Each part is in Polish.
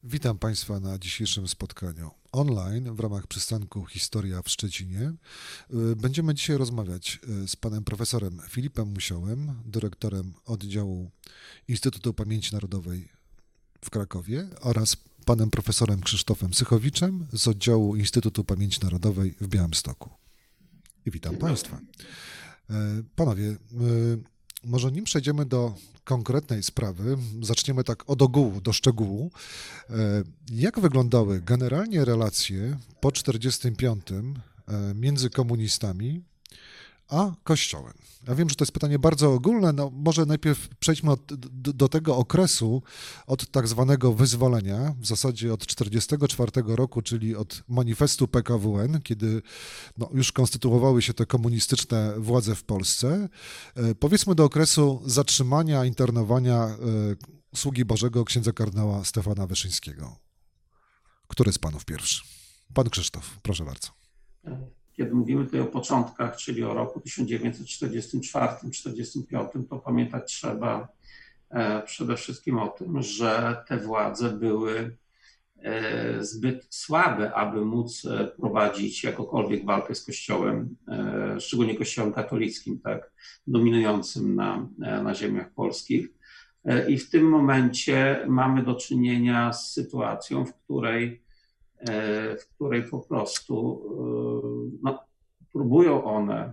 Witam Państwa na dzisiejszym spotkaniu online w ramach przystanku Historia w Szczecinie. Będziemy dzisiaj rozmawiać z panem profesorem Filipem Musiołem, dyrektorem oddziału Instytutu Pamięci Narodowej w Krakowie oraz panem profesorem Krzysztofem Sychowiczem z oddziału Instytutu Pamięci Narodowej w Białymstoku. I witam Państwa. Panowie, może nim przejdziemy do konkretnej sprawy, zaczniemy tak od ogółu do szczegółu. Jak wyglądały generalnie relacje po 1945 między komunistami a Kościołem? Ja wiem, że to jest pytanie bardzo ogólne, no może najpierw przejdźmy do tego okresu, od tak zwanego wyzwolenia, w zasadzie od 1944 roku, czyli od manifestu PKWN, kiedy już konstytuowały się te komunistyczne władze w Polsce. Powiedzmy do okresu zatrzymania, internowania sługi Bożego księdza kardynała Stefana Wyszyńskiego. Który z panów pierwszy? Pan Krzysztof, proszę bardzo. Kiedy mówimy tutaj o początkach, czyli o roku 1944-1945, to pamiętać trzeba przede wszystkim o tym, że te władze były zbyt słabe, aby móc prowadzić jakokolwiek walkę z Kościołem, szczególnie Kościołem katolickim, tak, dominującym na ziemiach polskich. I w tym momencie mamy do czynienia z sytuacją, w której po prostu próbują one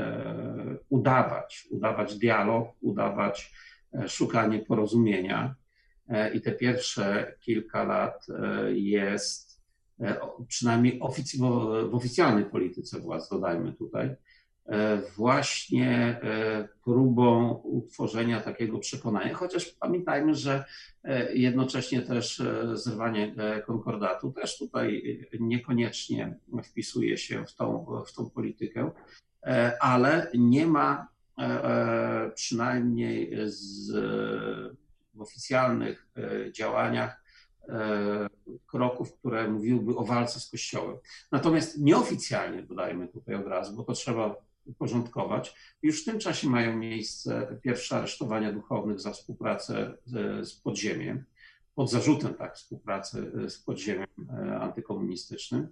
udawać dialog, udawać szukanie porozumienia. I te pierwsze kilka lat jest, przynajmniej w oficjalnej polityce władz, dodajmy tutaj, właśnie próbą utworzenia takiego przekonania, chociaż pamiętajmy, że jednocześnie też zrywanie konkordatu też tutaj niekoniecznie wpisuje się w tą politykę, ale nie ma przynajmniej w oficjalnych działaniach kroków, które mówiłyby o walce z Kościołem. Natomiast nieoficjalnie, dodajmy tutaj od razu, bo to trzeba uporządkować, już w tym czasie mają miejsce pierwsze aresztowania duchownych za współpracę z podziemiem, pod zarzutem współpracy z podziemiem antykomunistycznym.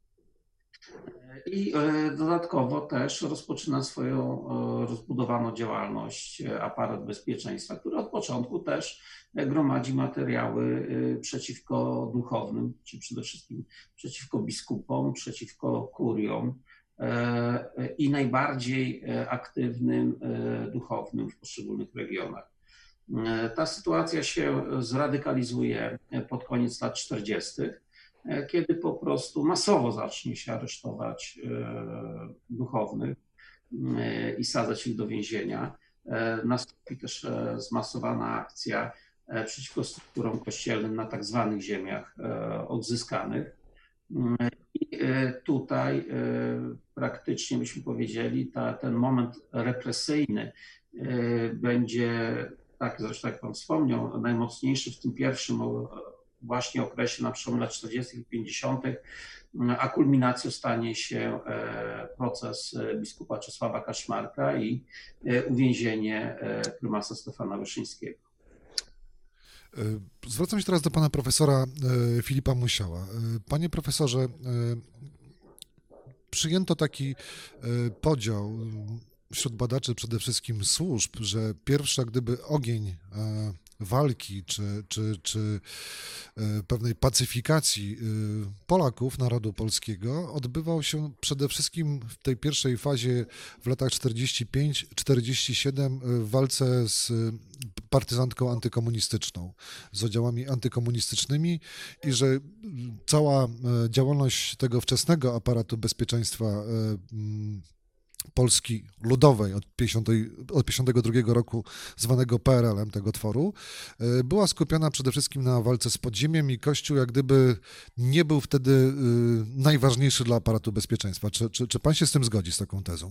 I dodatkowo też rozpoczyna swoją rozbudowaną działalność aparat bezpieczeństwa, który od początku też gromadzi materiały przeciwko duchownym, czy przede wszystkim przeciwko biskupom, przeciwko kuriom i najbardziej aktywnym duchownym w poszczególnych regionach. Ta sytuacja się zradykalizuje pod koniec lat 40., kiedy po prostu masowo zacznie się aresztować duchownych i sadzać ich do więzienia. Nastąpi też zmasowana akcja przeciwko strukturom kościelnym na tak zwanych ziemiach odzyskanych. I tutaj praktycznie byśmy powiedzieli, ten moment represyjny będzie, zresztą jak pan wspomniał, najmocniejszy w tym pierwszym właśnie okresie na przełomie lat 40. i 50., a kulminacją stanie się proces biskupa Czesława Kaczmarka i uwięzienie prymasa Stefana Wyszyńskiego. Zwracam się teraz do pana profesora Filipa Musioła. Panie profesorze, przyjęto taki podział wśród badaczy przede wszystkim służb, że pierwsza gdyby ogień walki czy pewnej pacyfikacji Polaków, narodu polskiego odbywał się przede wszystkim w tej pierwszej fazie w latach 45-47 w walce z partyzantką antykomunistyczną, z oddziałami antykomunistycznymi i że cała działalność tego wczesnego aparatu bezpieczeństwa Polski Ludowej od 1952 roku, zwanego PRL-em, tego tworu, była skupiona przede wszystkim na walce z podziemiem i Kościół jak gdyby nie był wtedy najważniejszy dla aparatu bezpieczeństwa. Czy pan się z tym zgodzi, z taką tezą?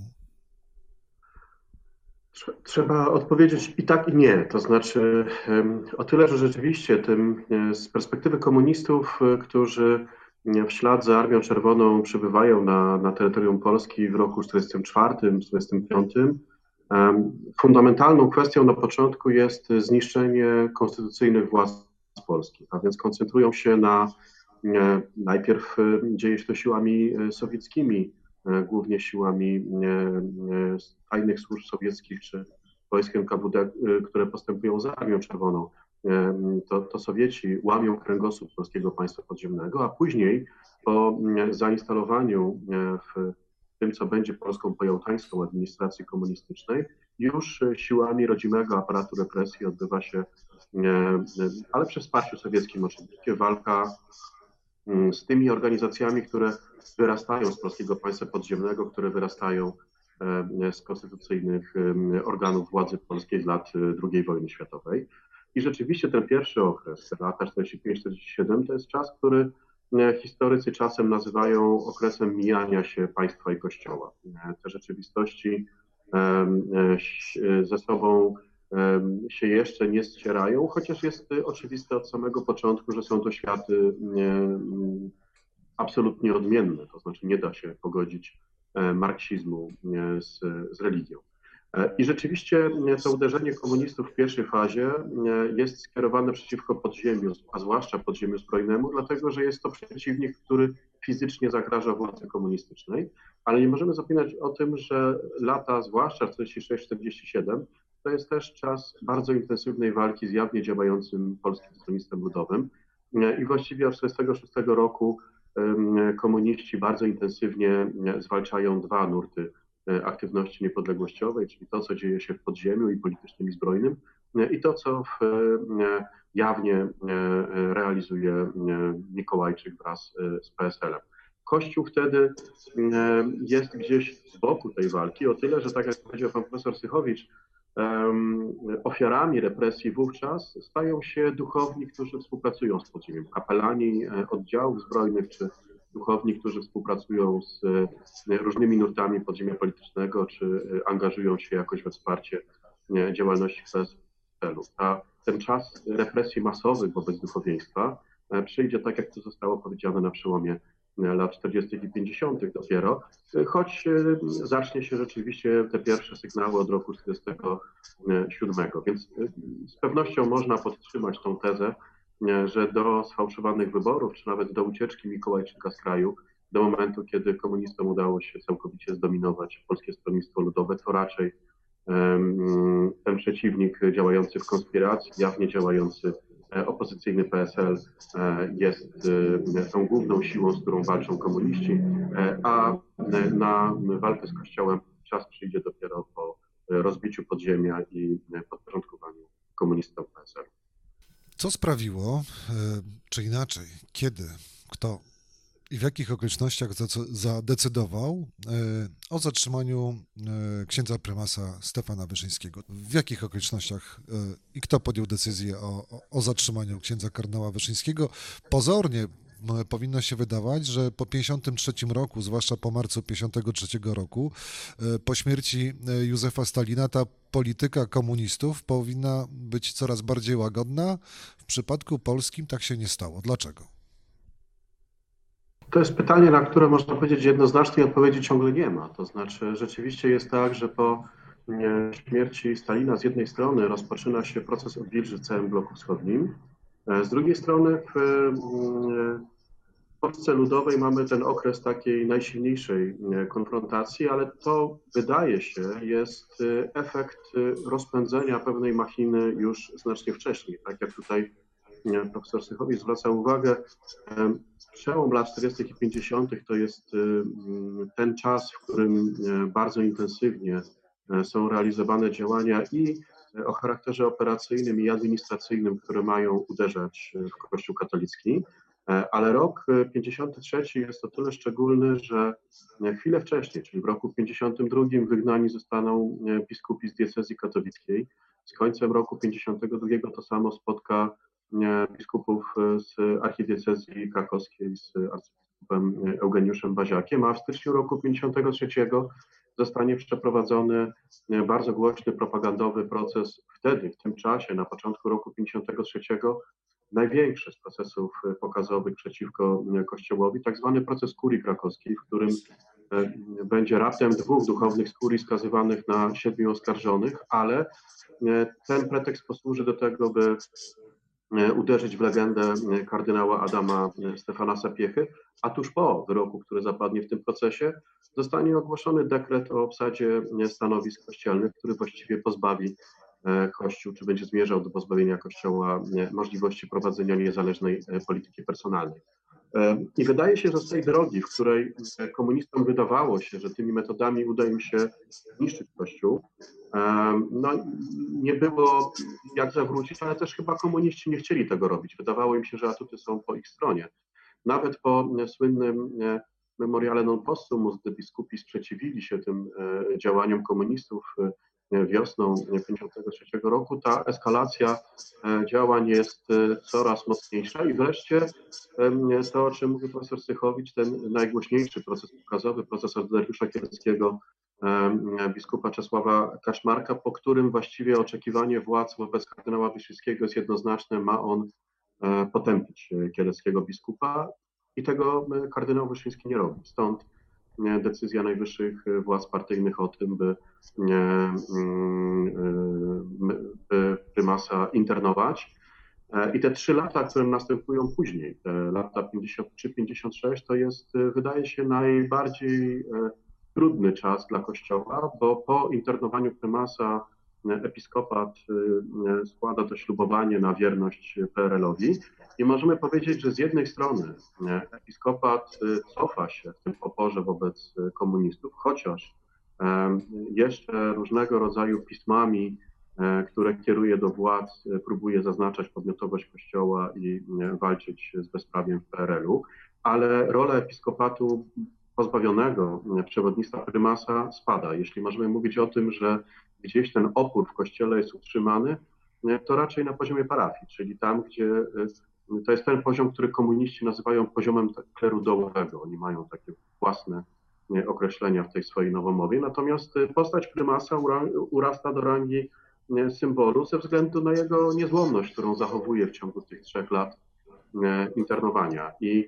Trzeba odpowiedzieć i tak, i nie. To znaczy o tyle, że rzeczywiście z perspektywy komunistów, którzy w ślad za Armią Czerwoną przybywają na terytorium Polski w roku 1944-1945, fundamentalną kwestią na początku jest zniszczenie konstytucyjnych władz Polski, a więc koncentrują się na, najpierw dzieje się to siłami sowieckimi, głównie siłami tajnych służb sowieckich czy wojskiem KWD, które postępują za Armią Czerwoną. To Sowieci łamią kręgosłup polskiego państwa podziemnego, a później po zainstalowaniu w tym, co będzie polską pojałtańską administracji komunistycznej, już siłami rodzimego aparatu represji odbywa się, ale przy wsparciu sowieckim oczywiście, walka z tymi organizacjami, które wyrastają z polskiego państwa podziemnego, które wyrastają z konstytucyjnych organów władzy polskiej z lat II wojny światowej. I rzeczywiście ten pierwszy okres, te lata 45-47, to jest czas, który historycy czasem nazywają okresem mijania się państwa i kościoła. Te rzeczywistości ze sobą się jeszcze nie ścierają, chociaż jest oczywiste od samego początku, że są to światy absolutnie odmienne, to znaczy nie da się pogodzić marksizmu z religią. I rzeczywiście to uderzenie komunistów w pierwszej fazie jest skierowane przeciwko podziemiu, a zwłaszcza podziemiu zbrojnemu, dlatego że jest to przeciwnik, który fizycznie zagraża władzy komunistycznej, ale nie możemy zapominać o tym, że lata, zwłaszcza 46-47, to jest też czas bardzo intensywnej walki z jawnie działającym Polskim Stronnictwem Ludowym i właściwie od 1946 roku komuniści bardzo intensywnie zwalczają dwa nurty aktywności niepodległościowej, czyli to, co dzieje się w podziemiu i politycznym i zbrojnym, i to, co jawnie realizuje Mikołajczyk wraz z PSL-em. Kościół wtedy jest gdzieś z boku tej walki, o tyle, że tak jak powiedział pan profesor Sychowicz, ofiarami represji wówczas stają się duchowni, którzy współpracują z podziemiem, kapelani oddziałów zbrojnych czy duchowni, którzy współpracują z różnymi nurtami podziemia politycznego, czy angażują się jakoś we wsparcie działalności PSL-u. A ten czas represji masowych wobec duchowieństwa przyjdzie, tak jak to zostało powiedziane, na przełomie lat 40. i 50. dopiero, choć zacznie się rzeczywiście te pierwsze sygnały od roku 47. Więc z pewnością można podtrzymać tą tezę, że do sfałszowanych wyborów, czy nawet do ucieczki Mikołajczyka z kraju, do momentu, kiedy komunistom udało się całkowicie zdominować Polskie Stronnictwo Ludowe, to raczej ten przeciwnik działający w konspiracji, jawnie działający opozycyjny PSL jest tą główną siłą, z którą walczą komuniści, a na walkę z Kościołem czas przyjdzie dopiero po rozbiciu podziemia i podporządkowaniu komunistom PSL. Co sprawiło, czy inaczej, kiedy, kto i w jakich okolicznościach zadecydował o zatrzymaniu księdza prymasa Stefana Wyszyńskiego? W jakich okolicznościach i kto podjął decyzję o zatrzymaniu księdza kardynała Wyszyńskiego? Pozornie powinno się wydawać, że po 1953 roku, zwłaszcza po marcu 1953 roku, po śmierci Józefa Stalina, ta polityka komunistów powinna być coraz bardziej łagodna. W przypadku polskim tak się nie stało. Dlaczego? To jest pytanie, na które można powiedzieć jednoznacznej odpowiedzi ciągle nie ma. To znaczy rzeczywiście jest tak, że po śmierci Stalina z jednej strony rozpoczyna się proces odwilży w całym bloku wschodnim, z drugiej strony w Polsce Ludowej mamy ten okres takiej najsilniejszej konfrontacji, ale to wydaje się jest efekt rozpędzenia pewnej machiny już znacznie wcześniej. Tak jak tutaj profesor Sychowicz zwraca uwagę, przełom lat 40. i 50. to jest ten czas, w którym bardzo intensywnie są realizowane działania i o charakterze operacyjnym i administracyjnym, które mają uderzać w Kościół katolicki. Ale rok 53 jest o tyle szczególny, że chwilę wcześniej, czyli w roku 52 wygnani zostaną biskupi z diecezji katowickiej. Z końcem roku 52 to samo spotka biskupów z archidiecezji krakowskiej z arcybiskupem Eugeniuszem Baziakiem, a w styczniu roku 53 zostanie przeprowadzony bardzo głośny propagandowy proces wtedy, w tym czasie, na początku roku 53, największy z procesów pokazowych przeciwko Kościołowi, tak zwany proces kurii krakowskiej, w którym będzie raptem 2 duchownych z kurii skazywanych na 7 oskarżonych, ale ten pretekst posłuży do tego, by uderzyć w legendę kardynała Adama Stefana Sapiechy, a tuż po wyroku, który zapadnie w tym procesie, zostanie ogłoszony dekret o obsadzie stanowisk kościelnych, który właściwie pozbawi Kościół, czy będzie zmierzał do pozbawienia Kościoła możliwości prowadzenia niezależnej polityki personalnej. I wydaje się, że z tej drogi, w której komunistom wydawało się, że tymi metodami uda im się zniszczyć Kościół, no nie było jak zawrócić, ale też chyba komuniści nie chcieli tego robić. Wydawało im się, że atuty są po ich stronie. Nawet po słynnym memoriale non possumus, gdy biskupi sprzeciwili się tym działaniom komunistów wiosną 1953 roku, ta eskalacja działań jest coraz mocniejsza i wreszcie to, o czym mówił profesor Sychowicz, ten najgłośniejszy proces ukazowy, proces Dariusza Kieleckiego, biskupa Czesława Kaczmarka, po którym właściwie oczekiwanie władz wobec kardynała Wyszyńskiego jest jednoznaczne, ma on potępić kieleckiego biskupa i tego kardynał Wyszyński nie robi. Stąd decyzja najwyższych władz partyjnych o tym, by prymasa internować. I te 3 lata, które następują później, te lata 53-56, to jest, wydaje się, najbardziej trudny czas dla Kościoła, bo po internowaniu prymasa episkopat składa to ślubowanie na wierność PRL-owi i możemy powiedzieć, że z jednej strony episkopat cofa się w tym oporze wobec komunistów, chociaż jeszcze różnego rodzaju pismami, które kieruje do władz, próbuje zaznaczać podmiotowość Kościoła i walczyć z bezprawiem w PRL-u, ale rola episkopatu pozbawionego przewodnictwa prymasa spada. Jeśli możemy mówić o tym, że gdzieś ten opór w Kościele jest utrzymany, to raczej na poziomie parafii, czyli tam, gdzie to jest ten poziom, który komuniści nazywają poziomem kleru dołowego. Oni mają takie własne określenia w tej swojej nowomowie. Natomiast postać prymasa urasta do rangi symbolu ze względu na jego niezłomność, którą zachowuje w ciągu tych 3 lat internowania. I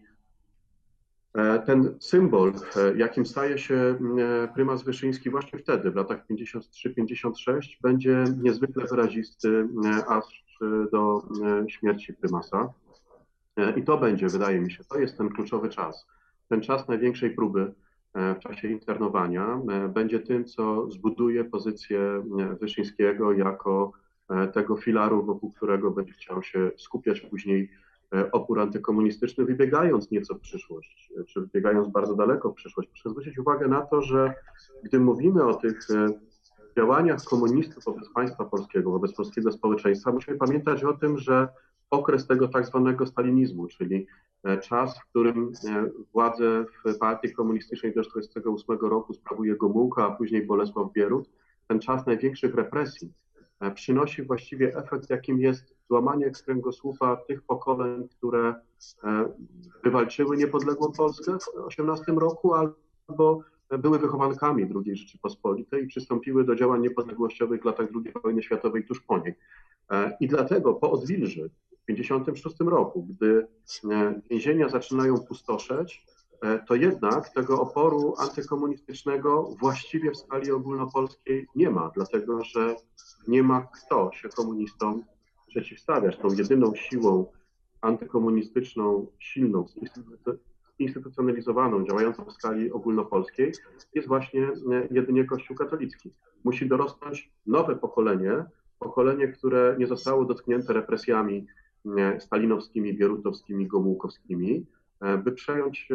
ten symbol, jakim staje się prymas Wyszyński właśnie wtedy, w latach 53-56, będzie niezwykle wyrazisty aż do śmierci prymasa. I to będzie, wydaje mi się, to jest ten kluczowy czas. Ten czas największej próby w czasie internowania będzie tym, co zbuduje pozycję Wyszyńskiego jako tego filaru, wokół którego będzie chciał się skupiać później opór antykomunistyczny, wybiegając nieco w przyszłość, czy wybiegając bardzo daleko w przyszłość. Proszę zwrócić uwagę na to, że gdy mówimy o tych działaniach komunistów wobec państwa polskiego, wobec polskiego społeczeństwa, musimy pamiętać o tym, że okres tego tak zwanego stalinizmu, czyli czas, w którym władzę w partii komunistycznej do 1948 roku sprawuje Gomułka, a później Bolesław Bierut, ten czas największych represji, przynosi właściwie efekt, jakim jest złamanie kręgosłupa tych pokoleń, które wywalczyły niepodległą Polskę w 1918 roku albo były wychowankami II Rzeczypospolitej i przystąpiły do działań niepodległościowych w latach II wojny światowej tuż po niej. I dlatego po Odwilży w 1956 roku, gdy więzienia zaczynają pustoszeć, to jednak tego oporu antykomunistycznego właściwie w skali ogólnopolskiej nie ma, dlatego że nie ma kto się komunistom przeciwstawiać. Tą jedyną siłą antykomunistyczną, silną, instytucjonalizowaną, działającą w skali ogólnopolskiej jest właśnie jedynie Kościół katolicki. Musi dorosnąć nowe pokolenie, które nie zostało dotknięte represjami stalinowskimi, bierutowskimi, gomułkowskimi, by przejąć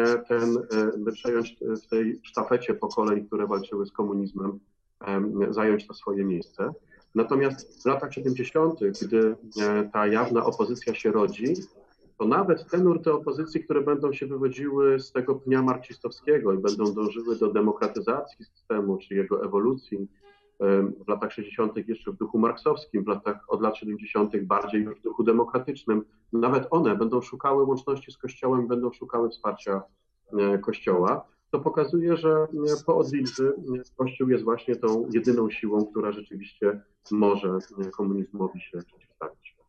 w tej sztafecie pokoleń, które walczyły z komunizmem, zająć to swoje miejsce. Natomiast w latach 70., gdy ta jawna opozycja się rodzi, to nawet te nurty opozycji, które będą się wywodziły z tego pnia marksistowskiego i będą dążyły do demokratyzacji systemu czy jego ewolucji, w latach 60. jeszcze w duchu marksowskim, od lat 70. bardziej już w duchu demokratycznym, nawet one będą szukały łączności z Kościołem, będą szukały wsparcia Kościoła. To pokazuje, że po Odwilży Kościół jest właśnie tą jedyną siłą, która rzeczywiście może komunizmowi się przeciwstawić.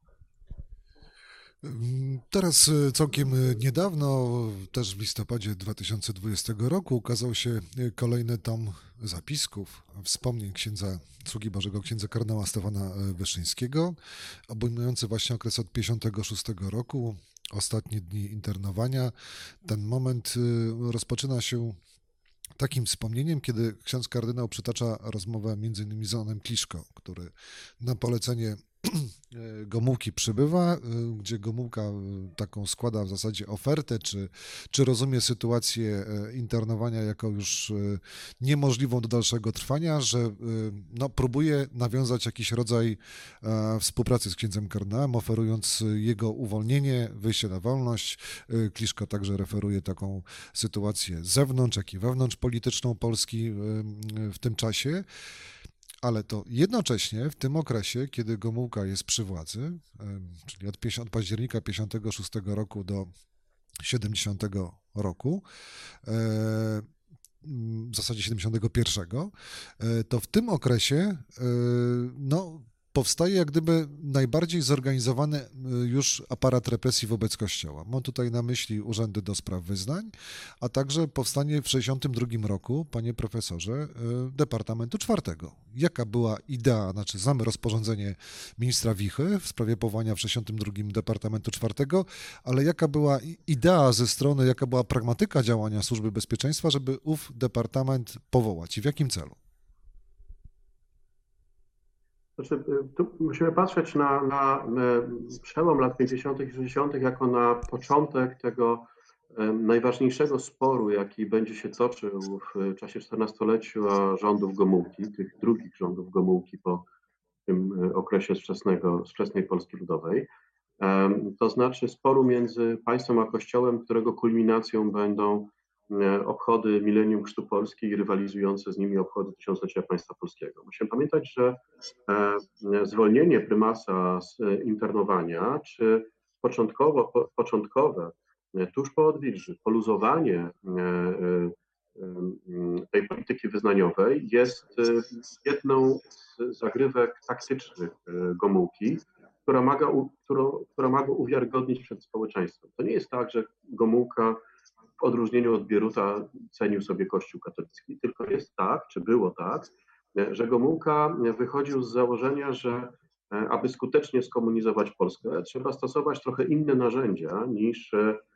Teraz całkiem niedawno, też w listopadzie 2020 roku, ukazał się kolejny tom zapisków, wspomnień sługi Bożego księdza kardynała Stefana Wyszyńskiego, obejmujący właśnie okres od 56 roku, ostatnie dni internowania. Ten moment rozpoczyna się takim wspomnieniem, kiedy ksiądz kardynał przytacza rozmowę między innymi z Onem Kliszko, który na polecenie Gomułki przybywa, gdzie Gomułka taką składa w zasadzie ofertę, czy rozumie sytuację internowania jako już niemożliwą do dalszego trwania, że no, próbuje nawiązać jakiś rodzaj współpracy z księdzem kardynałem, oferując jego uwolnienie, wyjście na wolność. Kliszko także referuje taką sytuację z zewnątrz, jak i wewnątrz polityczną Polski w tym czasie. Ale to jednocześnie w tym okresie, kiedy Gomułka jest przy władzy, czyli od października 56 roku do 70 roku, w zasadzie 71, to w tym okresie no, powstaje jak gdyby najbardziej zorganizowany już aparat represji wobec Kościoła. Mam tutaj na myśli urzędy do spraw wyznań, a także powstanie w 62 roku, panie profesorze, Departamentu IV. Jaka była idea, znaczy znamy rozporządzenie ministra Wichy w sprawie powołania w 62 Departamentu IV, ale jaka była idea ze strony, jaka była pragmatyka działania Służby Bezpieczeństwa, żeby ów departament powołać i w jakim celu? Znaczy, tu musimy patrzeć na przełom lat 50. i 60. jako na początek tego najważniejszego sporu, jaki będzie się toczył w czasie 14-lecia rządów Gomułki, tych drugich rządów Gomułki po tym okresie wczesnej Polski Ludowej. To znaczy sporu między państwem a Kościołem, którego kulminacją będą obchody milenium Chrztu Polski i rywalizujące z nimi obchody tysiąclecia państwa polskiego. Musimy pamiętać, że zwolnienie prymasa z internowania, czy początkowe, tuż po odwilży, poluzowanie tej polityki wyznaniowej jest jedną z zagrywek taktycznych Gomułki, która ma go uwiarygodnić przed społeczeństwem. To nie jest tak, że Gomułka w odróżnieniu od Bieruta cenił sobie Kościół katolicki, tylko jest tak, czy było tak, że Gomułka wychodził z założenia, że aby skutecznie skomunizować Polskę, trzeba stosować trochę inne narzędzia niż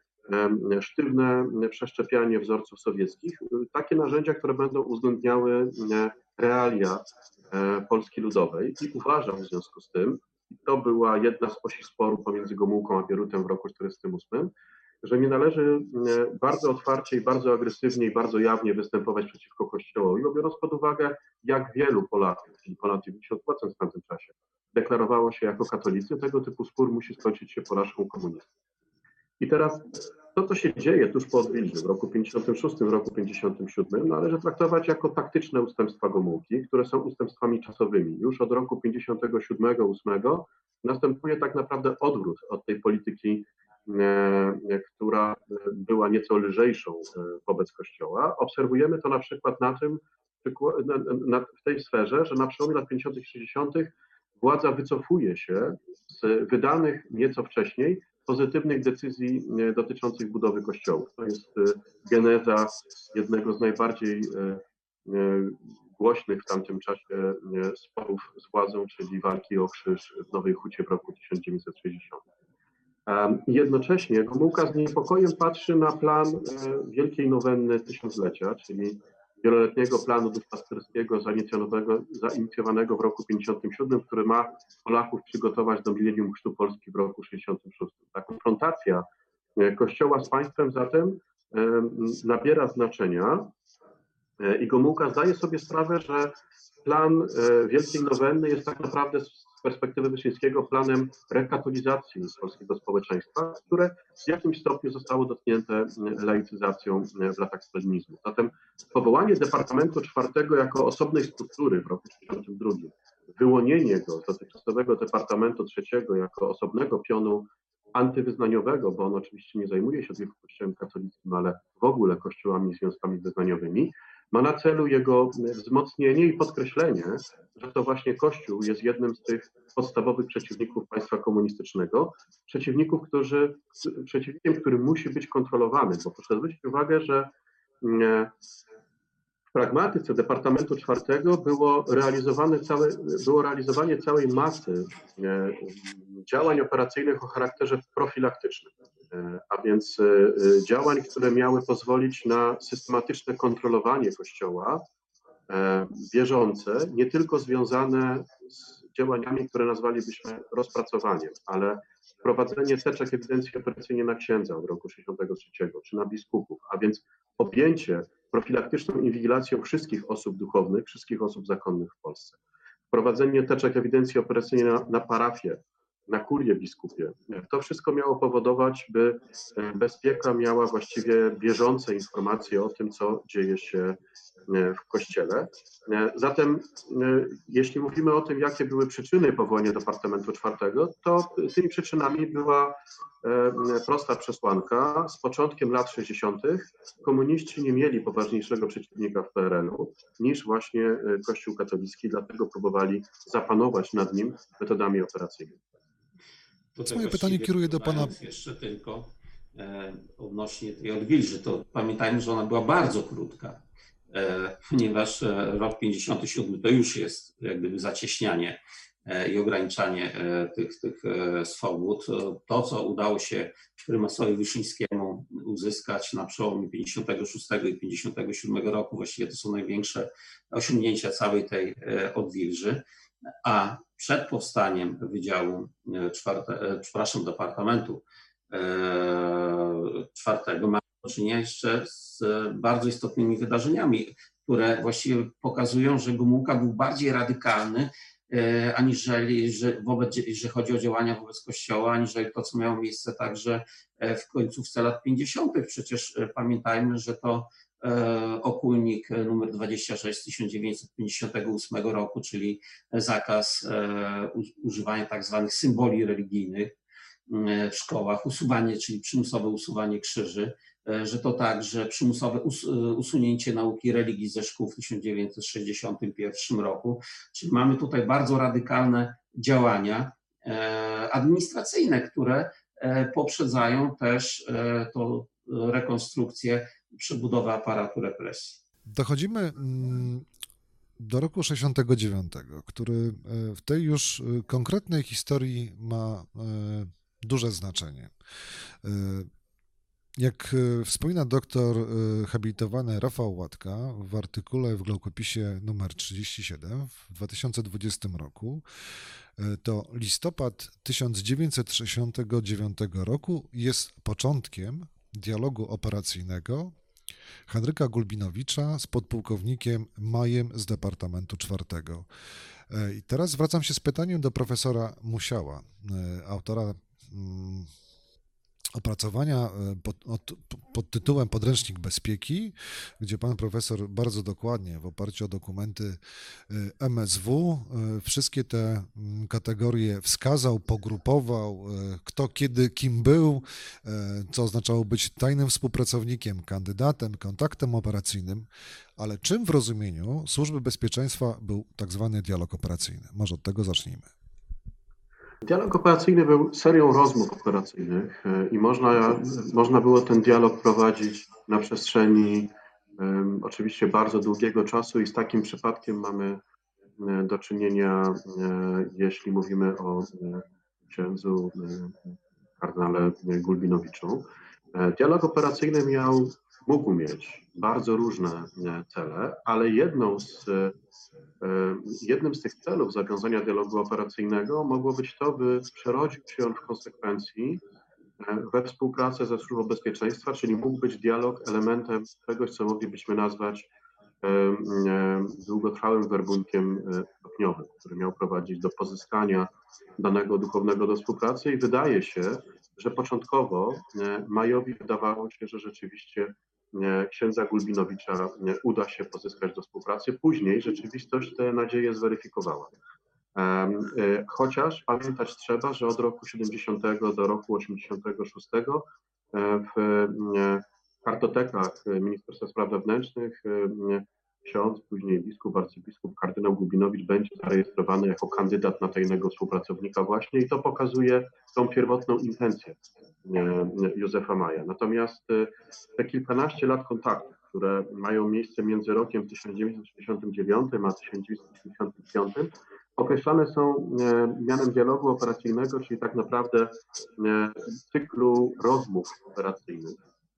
sztywne przeszczepianie wzorców sowieckich. Takie narzędzia, które będą uwzględniały realia Polski Ludowej i uważał w związku z tym, i to była jedna z osi sporu pomiędzy Gomułką a Bierutem w roku 1948, że nie należy bardzo otwarcie i bardzo agresywnie i bardzo jawnie występować przeciwko Kościołowi, bo biorąc pod uwagę, jak wielu Polaków, czyli ponad 90% w tamtym czasie, deklarowało się jako katolicy, tego typu spór musi skończyć się porażką komunistów. I teraz to, co się dzieje tuż po odwilży w roku 56, w roku 57, należy traktować jako taktyczne ustępstwa Gomułki, które są ustępstwami czasowymi. Już od roku 57-58 następuje tak naprawdę odwrót od tej polityki, która była nieco lżejszą wobec Kościoła. Obserwujemy to na przykład w tej sferze, że na przełomie lat 50. i 60. władza wycofuje się z wydanych nieco wcześniej pozytywnych decyzji dotyczących budowy kościołów. To jest geneza jednego z najbardziej głośnych w tamtym czasie sporów z władzą, czyli walki o krzyż w Nowej Hucie w roku 1960. Jednocześnie Gomułka z niepokojem patrzy na plan Wielkiej Nowenny Tysiąclecia, czyli wieloletniego planu duszpasterskiego zainicjowanego w roku 57, który ma Polaków przygotować do milenium Chrztu Polski w roku 66. Ta konfrontacja Kościoła z państwem zatem nabiera znaczenia i Gomułka zdaje sobie sprawę, że plan Wielkiej Nowenny jest tak naprawdę z perspektywy Wyszyńskiego planem rekatolizacji polskiego społeczeństwa, które w jakimś stopniu zostało dotknięte laicyzacją w latach stalinizmu. Zatem powołanie Departamentu IV jako osobnej struktury w roku 1962, wyłonienie go z dotychczasowego Departamentu III jako osobnego pionu antywyznaniowego, bo on oczywiście nie zajmuje się tylko Kościołem katolickim, ale w ogóle kościołami i związkami wyznaniowymi, ma na celu jego wzmocnienie i podkreślenie, że to właśnie Kościół jest jednym z tych podstawowych przeciwników państwa komunistycznego, przeciwnikiem, który musi być kontrolowany, bo proszę zwrócić uwagę, że pragmatyce Departamentu IV było realizowanie całej masy działań operacyjnych o charakterze profilaktycznym, a więc działań, które miały pozwolić na systematyczne kontrolowanie Kościoła, bieżące, nie tylko związane z działaniami, które nazwalibyśmy rozpracowaniem, ale wprowadzenie teczek ewidencji operacyjnej na księdza od roku 1963, czy na biskupów, a więc objęcie profilaktyczną inwigilacją wszystkich osób duchownych, wszystkich osób zakonnych w Polsce. Wprowadzenie teczek ewidencji operacyjnej na parafię, na kurię biskupie. To wszystko miało powodować, by bezpieka miała właściwie bieżące informacje o tym, co dzieje się w Kościele. Zatem jeśli mówimy o tym, jakie były przyczyny powołania Departamentu IV, to tymi przyczynami była prosta przesłanka. Z początkiem lat 60. komuniści nie mieli poważniejszego przeciwnika w PRL-u niż właśnie Kościół katolicki, dlatego próbowali zapanować nad nim metodami operacyjnymi. Moje pytanie kieruję do pana. Jeszcze tylko odnośnie tej odwilży, to pamiętajmy, że ona była bardzo krótka, ponieważ rok 57 to już jest jak gdyby zacieśnianie i ograniczanie tych swobód. To, co udało się prymasowi Wyszyńskiemu uzyskać na przełomie 56 i 57 roku, właściwie to są największe osiągnięcia całej tej odwilży, a przed powstaniem Departamentu IV mamy do czynienia jeszcze z bardzo istotnymi wydarzeniami, które właściwie pokazują, że Gomułka był bardziej radykalny, aniżeli, że chodzi o działania wobec Kościoła, aniżeli to, co miało miejsce także w końcówce lat 50. Przecież pamiętajmy, że to okólnik numer 26 z 1958 roku, czyli zakaz używania tak zwanych symboli religijnych w szkołach, czyli przymusowe usuwanie krzyży, że to także przymusowe usunięcie nauki religii ze szkół w 1961 roku. Czyli mamy tutaj bardzo radykalne działania administracyjne, które poprzedzają też tą rekonstrukcję, przebudowę aparatu represji. Dochodzimy do roku 69, który w tej już konkretnej historii ma duże znaczenie. Jak wspomina doktor habilitowany Rafał Łatka w artykule w Glaukopisie numer 37 w 2020 roku, to listopad 1969 roku jest początkiem dialogu operacyjnego Henryka Gulbinowicza z podpułkownikiem Majem z Departamentu IV. I teraz zwracam się z pytaniem do profesora Musiała, autora opracowania pod tytułem Podręcznik Bezpieki, gdzie pan profesor bardzo dokładnie w oparciu o dokumenty MSW wszystkie te kategorie wskazał, pogrupował, kto kiedy kim był, co oznaczało być tajnym współpracownikiem, kandydatem, kontaktem operacyjnym, ale czym w rozumieniu Służby Bezpieczeństwa był tak zwany dialog operacyjny? Może od tego zacznijmy. Dialog operacyjny był serią rozmów operacyjnych i można było ten dialog prowadzić na przestrzeni oczywiście bardzo długiego czasu i z takim przypadkiem mamy do czynienia, jeśli mówimy o księdzu kardynale Gulbinowiczu. Dialog operacyjny mógł mieć bardzo różne cele, ale jednym z tych celów zawiązania dialogu operacyjnego mogło być to, by przerodził się on w konsekwencji we współpracę ze Służbą Bezpieczeństwa, czyli mógł być dialog elementem czegoś, co moglibyśmy nazwać długotrwałym werbunkiem stopniowym, który miał prowadzić do pozyskania danego duchownego do współpracy i wydaje się, że początkowo Majowi wydawało się, że rzeczywiście księdza Gulbinowicza uda się pozyskać do współpracy. Później rzeczywistość te nadzieje zweryfikowała. Chociaż pamiętać trzeba, że od roku 70 do roku 86 w kartotekach Ministerstwa Spraw Wewnętrznych ksiądz, później biskup, arcybiskup kardynał Gulbinowicz będzie zarejestrowany jako kandydat na tajnego współpracownika właśnie i to pokazuje tą pierwotną intencję Józefa Maja. Natomiast te kilkanaście lat kontaktów które mają miejsce między rokiem 1969 a 1975, określane są mianem dialogu operacyjnego, czyli tak naprawdę cyklu rozmów operacyjnych,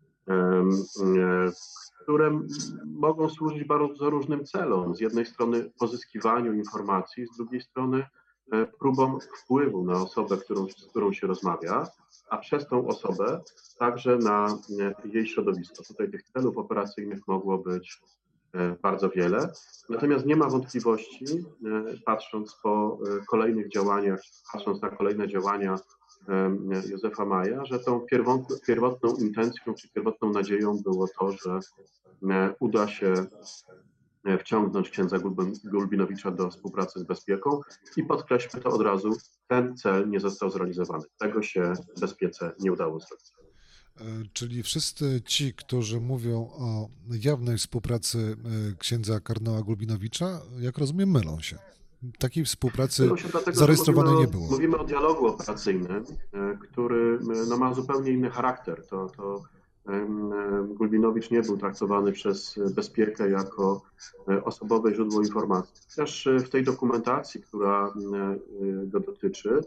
które mogą służyć bardzo różnym celom. Z jednej strony pozyskiwaniu informacji, z drugiej strony próbą wpływu na osobę, z którą się rozmawia, a przez tą osobę także na jej środowisko. Tutaj tych celów operacyjnych mogło być bardzo wiele. Natomiast nie ma wątpliwości, patrząc po kolejnych działaniach, patrząc na kolejne działania Józefa Maja, że tą pierwotną intencją czy pierwotną nadzieją było to, że uda się wciągnąć księdza Gulbinowicza do współpracy z Bezpieką i podkreślmy to od razu, ten cel nie został zrealizowany. Tego się Bezpiece nie udało zrobić. Czyli wszyscy ci, którzy mówią o jawnej współpracy księdza kardynała Gulbinowicza, jak rozumiem, mylą się. Takiej współpracy zarejestrowanej nie było. Mówimy o dialogu operacyjnym, który ma zupełnie inny charakter. Gulbinowicz nie był traktowany przez Bezpiekę jako osobowe źródło informacji. Też w tej dokumentacji, która go dotyczy,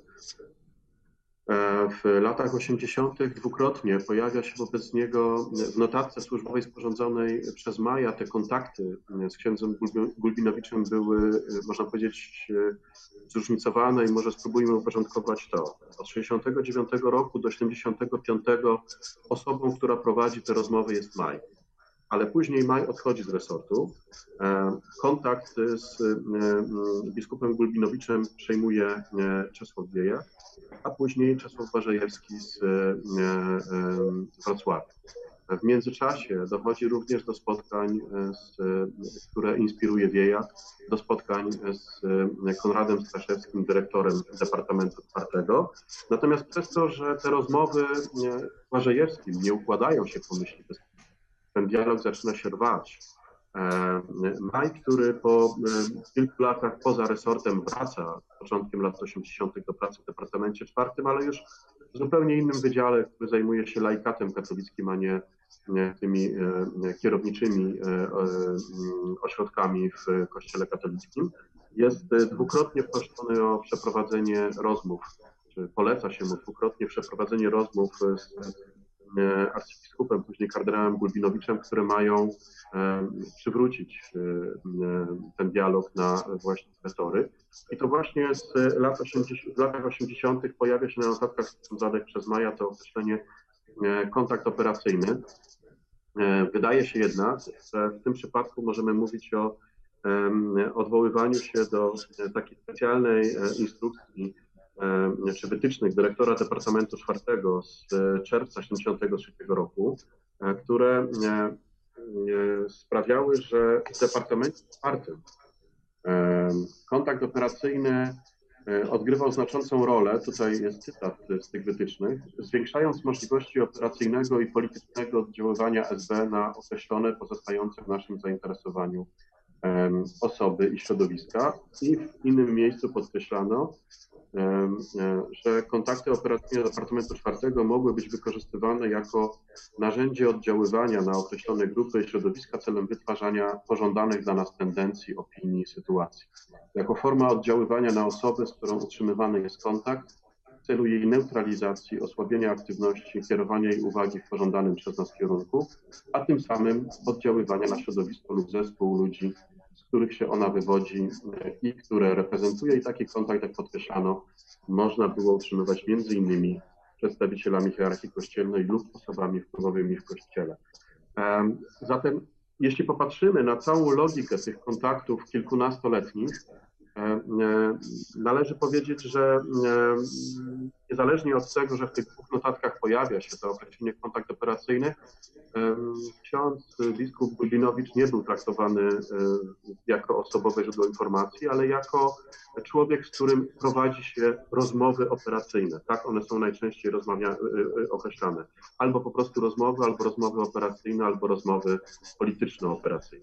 w latach 80. dwukrotnie pojawia się wobec niego w notatce służbowej sporządzonej przez Maja. Te kontakty z księdzem Gulbinowiczem były, można powiedzieć, zróżnicowane i może spróbujmy uporządkować to. Od 69 roku do 75 osobą, która prowadzi te rozmowy, jest Maj. Ale później Maj odchodzi z resortu. Kontakt z biskupem Gulbinowiczem przejmuje Czesław Wieja, a później Czesław Barzejewski z Wrocławia. W międzyczasie dochodzi również do spotkań, które inspiruje Wieja, do spotkań z Konradem Staszewskim, dyrektorem Departamentu Czwartego. Natomiast przez to, że te rozmowy z Barzejewskim nie układają się po myśli, ten dialog zaczyna się rwać. Maj, który po kilku latach poza resortem wraca początkiem lat 80. do pracy w Departamencie Czwartym, ale już w zupełnie innym wydziale, który zajmuje się laikatem katolickim, a nie tymi kierowniczymi ośrodkami w Kościele katolickim. Jest dwukrotnie proszony o przeprowadzenie rozmów, czy poleca się mu dwukrotnie przeprowadzenie rozmów z arcybiskupem, później kardynałem Gulbinowiczem, które mają przywrócić ten dialog na właściwe tory. I to właśnie w latach 80. pojawia się na notatkach sporządzonych przez Maja to określenie kontakt operacyjny. Wydaje się jednak, że w tym przypadku możemy mówić o odwoływaniu się do takiej specjalnej instrukcji czy wytycznych dyrektora Departamentu Czwartego z czerwca 1973 roku, które sprawiały, że w Departamencie Czwartym kontakt operacyjny odgrywał znaczącą rolę, tutaj jest cytat z tych wytycznych, zwiększając możliwości operacyjnego i politycznego oddziaływania SB na określone, pozostające w naszym zainteresowaniu osoby i środowiska. I w innym miejscu podkreślano, że kontakty operacyjne Departamentu Czwartego mogły być wykorzystywane jako narzędzie oddziaływania na określone grupy i środowiska celem wytwarzania pożądanych dla nas tendencji, opinii, sytuacji. Jako forma oddziaływania na osobę, z którą utrzymywany jest kontakt, w celu jej neutralizacji, osłabienia aktywności, kierowania jej uwagi w pożądanym przez nas kierunku, a tym samym oddziaływania na środowisko lub zespół ludzi, z których się ona wywodzi i które reprezentuje. I taki kontakt, jak podkreślano, można było utrzymywać między innymi przedstawicielami hierarchii kościelnej lub osobami wpływowymi w Kościele. Zatem jeśli popatrzymy na całą logikę tych kontaktów kilkunastoletnich, należy powiedzieć, że niezależnie od tego, że w tych dwóch notatkach pojawia się to określenie kontakt operacyjny, ksiądz biskup Gulbinowicz nie był traktowany jako osobowe źródło informacji, ale jako człowiek, z którym prowadzi się rozmowy operacyjne. Tak one są najczęściej określane. Albo po prostu rozmowy, albo rozmowy operacyjne, albo rozmowy polityczno-operacyjne.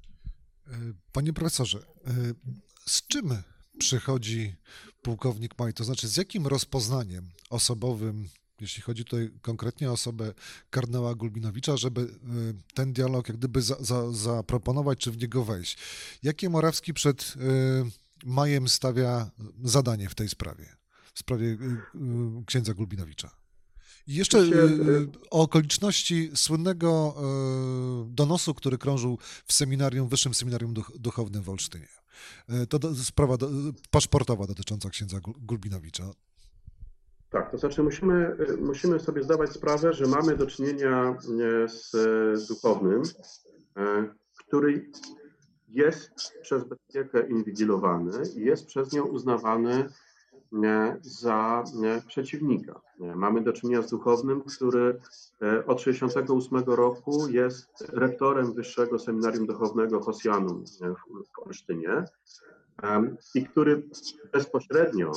Panie profesorze, z czym przychodzi pułkownik Maj? To znaczy, z jakim rozpoznaniem osobowym, jeśli chodzi tutaj konkretnie o osobę kardynała Gulbinowicza, żeby ten dialog jak gdyby zaproponować, czy w niego wejść. Jakie Morawski przed majem stawia zadanie w tej sprawie, w sprawie księdza Gulbinowicza? I jeszcze o okoliczności słynnego donosu, który krążył w seminarium, Wyższym Seminarium Duchownym w Olsztynie. To sprawa paszportowa dotycząca księdza Gulbinowicza. Tak, to znaczy musimy sobie zdawać sprawę, że mamy do czynienia z duchownym, który jest przez bezpiekę inwigilowany i jest przez nią uznawany za przeciwnika. Mamy do czynienia z duchownym, który od 1968 roku jest rektorem Wyższego Seminarium Duchownego Hosjanum w Olsztynie i który bezpośrednio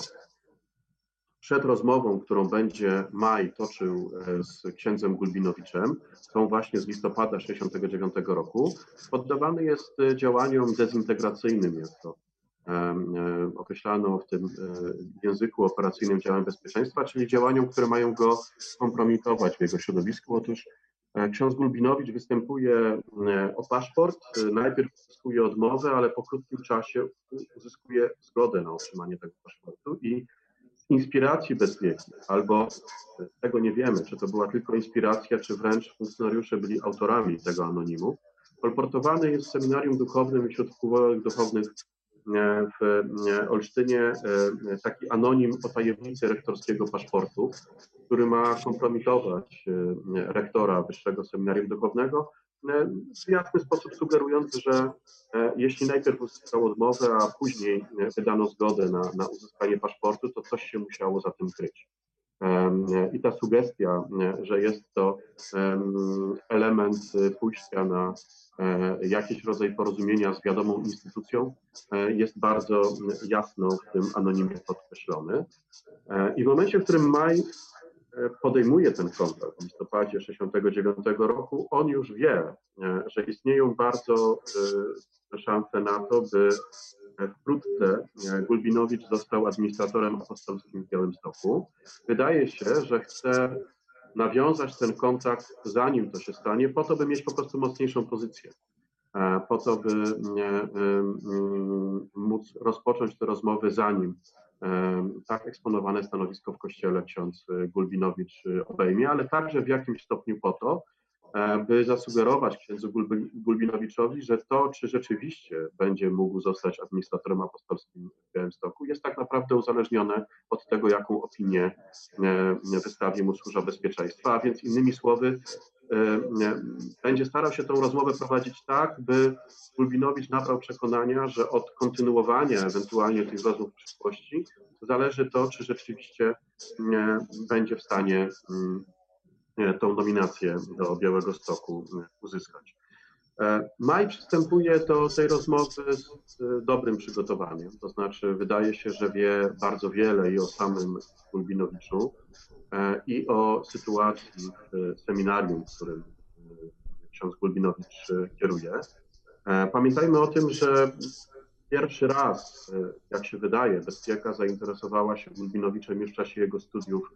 przed rozmową, którą będzie Maj toczył z księdzem Gulbinowiczem, tą właśnie z listopada 1969 roku, poddawany jest działaniom dezintegracyjnym, jak to określano w tym języku operacyjnym działań bezpieczeństwa, czyli działaniom, które mają go kompromitować w jego środowisku. Otóż ksiądz Gulbinowicz występuje o paszport, najpierw uzyskuje odmowę, ale po krótkim czasie uzyskuje zgodę na otrzymanie tego paszportu i inspiracji bezpieki, albo tego nie wiemy, czy to była tylko inspiracja, czy wręcz funkcjonariusze byli autorami tego anonimu. Kolportowany jest w seminarium duchownym wśród wpływowych duchownych w Olsztynie taki anonim o tajemnicy rektorskiego paszportu, który ma kompromitować rektora Wyższego Seminarium Duchownego, w jasny sposób sugerujący, że jeśli najpierw uzyskał odmowę, a później wydano zgodę na uzyskanie paszportu, to coś się musiało za tym kryć. I ta sugestia, że jest to element pójścia na jakiś rodzaj porozumienia z wiadomą instytucją, jest bardzo jasno w tym anonimie podkreślony. I w momencie, w którym Maj podejmuje ten kontakt w listopadzie 1969 roku, on już wie, że istnieją bardzo szanse na to, by wkrótce Gulbinowicz został administratorem apostolskim w Białymstoku. Wydaje się, że chce nawiązać ten kontakt, zanim to się stanie, po to, by mieć po prostu mocniejszą pozycję, po to, by móc rozpocząć te rozmowy, zanim tak eksponowane stanowisko w Kościele ksiądz Gulbinowicz obejmie, ale także w jakimś stopniu po to, by zasugerować księdzu Gulbinowiczowi, że to, czy rzeczywiście będzie mógł zostać administratorem apostolskim w Białymstoku, jest tak naprawdę uzależnione od tego, jaką opinię wystawi mu Służba Bezpieczeństwa, a więc innymi słowy będzie starał się tę rozmowę prowadzić tak, by Gulbinowicz nabrał przekonania, że od kontynuowania ewentualnie tych rozmów w przyszłości zależy to, czy rzeczywiście będzie w stanie tą nominację do Białegostoku uzyskać. Maj przystępuje do tej rozmowy z dobrym przygotowaniem, to znaczy wydaje się, że wie bardzo wiele i o samym Gulbinowiczu, i o sytuacji w seminarium, w którym ksiądz Gulbinowicz kieruje. Pamiętajmy o tym, że pierwszy raz, jak się wydaje, bezpieka zainteresowała się Gulbinowiczem już w czasie jego studiów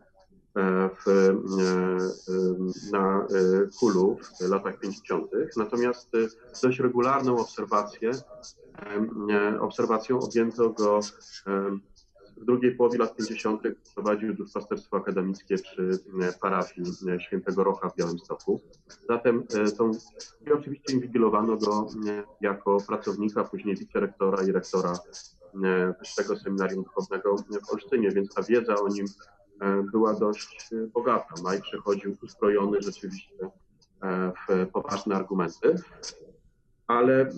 na Kulu w latach 50. Natomiast dość regularną obserwacją objęto go w drugiej połowie lat 50. prowadził duszpasterstwo akademickie przy parafii Świętego Rocha w Białymstoku. Zatem oczywiście inwigilowano go jako pracownika, później wicerektora i rektora Wyższego Seminarium Duchownego w Olsztynie, więc ta wiedza o nim była dość bogata. Maj przechodził uzbrojony rzeczywiście w poważne argumenty, ale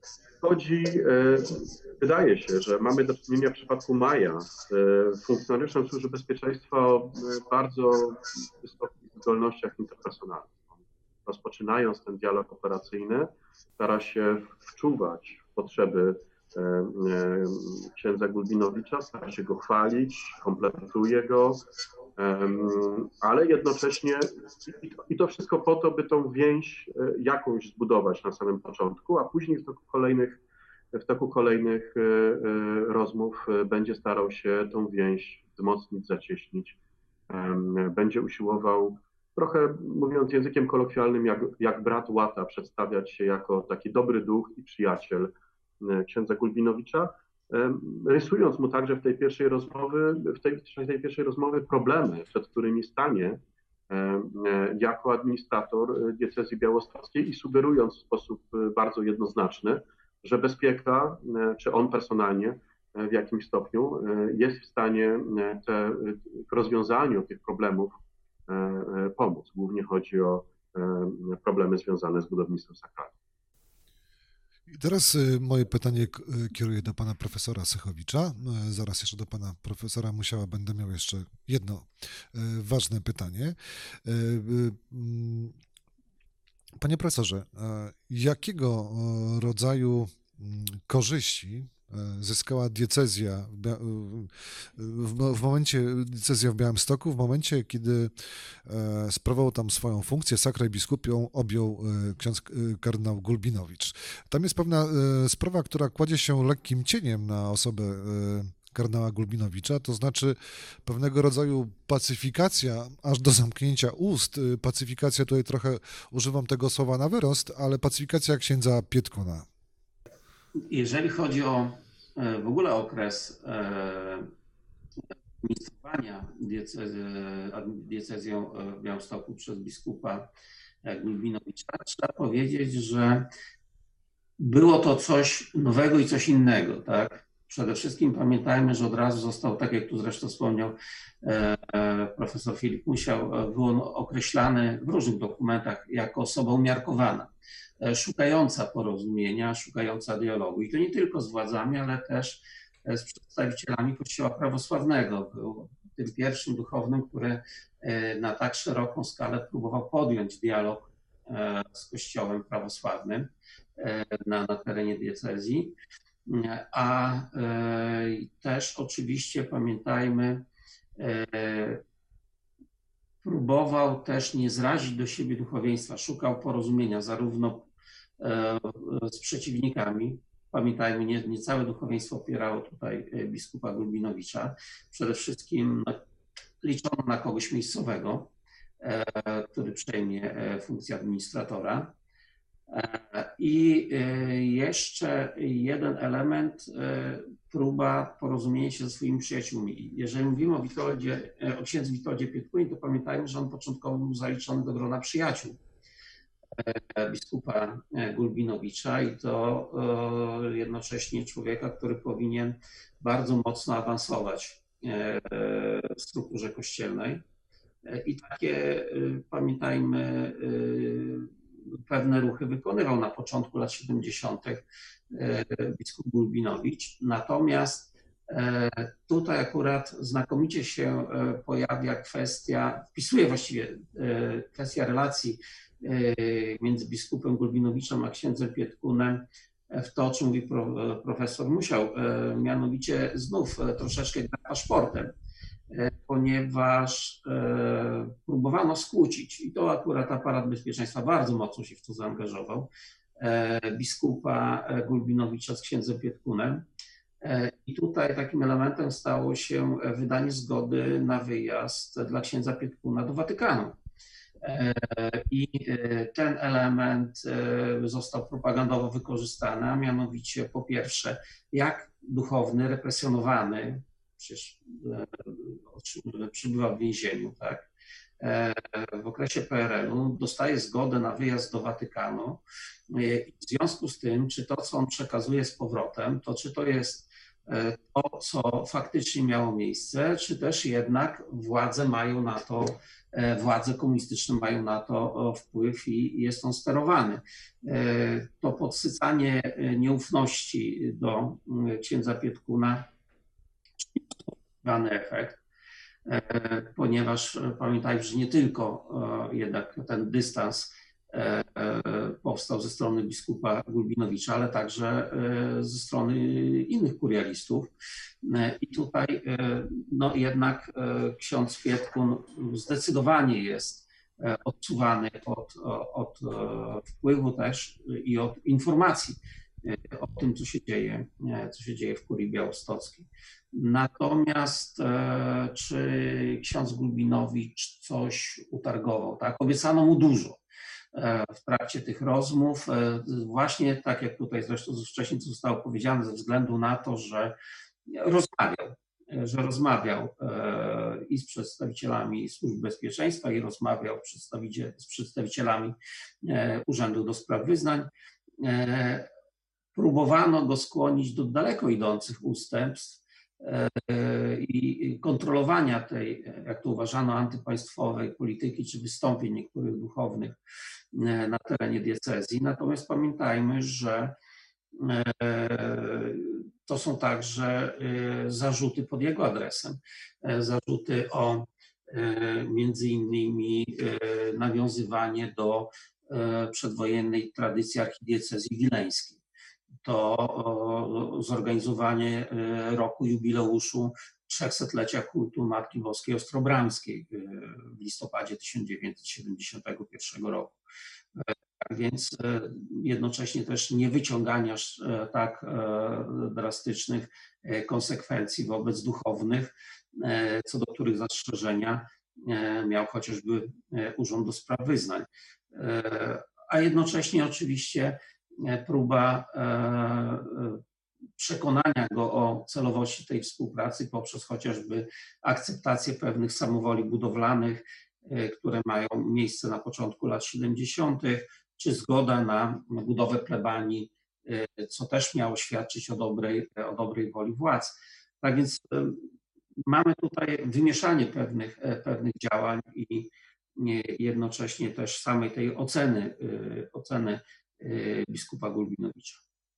wydaje się, że mamy do czynienia w przypadku Maja z funkcjonariuszem Służby Bezpieczeństwa o bardzo wysokich zdolnościach interpersonalnych. Rozpoczynając ten dialog operacyjny, stara się wczuwać w potrzeby księdza Gulbinowicza, stara się go chwalić, komplementuje go, ale jednocześnie i to wszystko po to, by tą więź jakąś zbudować na samym początku, a później w toku kolejnych rozmów będzie starał się tą więź wzmocnić, zacieśnić będzie usiłował, trochę mówiąc językiem kolokwialnym, jak brat Łata, przedstawiać się jako taki dobry duch i przyjaciel księdza Gulbinowicza, rysując mu także w tej pierwszej rozmowy problemy, przed którymi stanie jako administrator diecezji białostockiej i sugerując w sposób bardzo jednoznaczny, że bezpieka, czy on personalnie w jakimś stopniu jest w stanie w rozwiązaniu tych problemów pomóc. Głównie chodzi o problemy związane z budownictwem sakralnym. I teraz moje pytanie kieruję do pana profesora Sychowicza. Zaraz jeszcze do pana profesora Musiała będę miał jeszcze jedno ważne pytanie. Panie profesorze, jakiego rodzaju korzyści zyskała diecezja w momencie, diecezja w Białymstoku, w momencie, kiedy sprawował tam swoją funkcję, sakrę biskupią objął ksiądz kardynał Gulbinowicz. Tam jest pewna sprawa, która kładzie się lekkim cieniem na osobę kardynała Gulbinowicza, to znaczy pewnego rodzaju pacyfikacja, aż do zamknięcia ust. Pacyfikacja, tutaj trochę używam tego słowa na wyrost, ale pacyfikacja księdza Pietkuna. Jeżeli chodzi o w ogóle okres administrowania diecezją w Białymstoku przez biskupa Gulbinowicza, trzeba powiedzieć, że było to coś nowego i coś innego, tak? Przede wszystkim pamiętajmy, że od razu został, tak jak tu zresztą wspomniał profesor Filip Musiał, był on określany w różnych dokumentach jako osoba umiarkowana, szukająca porozumienia, szukająca dialogu. I to nie tylko z władzami, ale też z przedstawicielami Kościoła prawosławnego. Był tym pierwszym duchownym, który na tak szeroką skalę próbował podjąć dialog z Kościołem prawosławnym na terenie diecezji. A też oczywiście pamiętajmy, próbował też nie zrazić do siebie duchowieństwa, szukał porozumienia zarówno z przeciwnikami. Pamiętajmy, nie całe duchowieństwo popierało tutaj biskupa Gulbinowicza. Przede wszystkim liczono na kogoś miejscowego, który przejmie funkcję administratora. I jeszcze jeden element, próba porozumienia się ze swoimi przyjaciółmi. Jeżeli mówimy o księdzu Witoldzie Pietkunie, to pamiętajmy, że on początkowo był zaliczony do grona przyjaciół biskupa Gulbinowicza i to jednocześnie człowieka, który powinien bardzo mocno awansować w strukturze kościelnej. I takie, pamiętajmy, pewne ruchy wykonywał na początku lat 70. biskup Gulbinowicz. Natomiast tutaj akurat znakomicie się pojawia wpisuje właściwie kwestia relacji między biskupem Gulbinowiczem a księdzem Pietkunem w to, o czym mówi profesor Musiał, mianowicie znów troszeczkę gra paszportem, ponieważ próbowano skłócić, i to akurat aparat bezpieczeństwa bardzo mocno się w to zaangażował, biskupa Gulbinowicza z księdzem Pietkunem. I tutaj takim elementem stało się wydanie zgody na wyjazd dla księdza Pietkuna do Watykanu. I ten element został propagandowo wykorzystany, a mianowicie po pierwsze, jak duchowny represjonowany, przecież przybywa w więzieniu, tak, w okresie PRL-u dostaje zgodę na wyjazd do Watykanu. I w związku z tym, czy to, co on przekazuje z powrotem, to czy to jest to, co faktycznie miało miejsce, czy też jednak władze komunistyczne mają na to wpływ i jest on sterowany. To podsycanie nieufności do księdza Pietkuna dany efekt, ponieważ pamiętajmy, że nie tylko jednak ten dystans powstał ze strony biskupa Gulbinowicza, ale także ze strony innych kurialistów. I tutaj no jednak ksiądz Pietkun zdecydowanie jest odsuwany od wpływu też i od informacji o tym, co się dzieje w kurii białostockiej. Natomiast czy ksiądz Gulbinowicz coś utargował? Tak? Obiecano mu dużo w trakcie tych rozmów. Właśnie tak jak tutaj zresztą wcześniej zostało powiedziane, ze względu na to, że rozmawiał i z przedstawicielami Służb Bezpieczeństwa, i rozmawiał z przedstawicielami Urzędu do Spraw Wyznań. Próbowano go skłonić do daleko idących ustępstw i kontrolowania tej, jak to uważano, antypaństwowej polityki czy wystąpień niektórych duchownych na terenie diecezji. Natomiast pamiętajmy, że to są także zarzuty pod jego adresem. Zarzuty o między innymi nawiązywanie do przedwojennej tradycji archidiecezji wileńskiej. To zorganizowanie roku jubileuszu 300-lecia kultu Matki Boskiej Ostrobramskiej w listopadzie 1971 roku. Tak więc jednocześnie też nie wyciągania tak drastycznych konsekwencji wobec duchownych, co do których zastrzeżenia miał chociażby Urząd do Spraw Wyznań. A jednocześnie oczywiście próba przekonania go o celowości tej współpracy poprzez chociażby akceptację pewnych samowoli budowlanych, które mają miejsce na początku lat 70., czy zgoda na budowę plebanii, co też miało świadczyć o dobrej woli władz. Tak więc mamy tutaj wymieszanie pewnych działań i jednocześnie też samej tej oceny biskupa Gulbinowicza.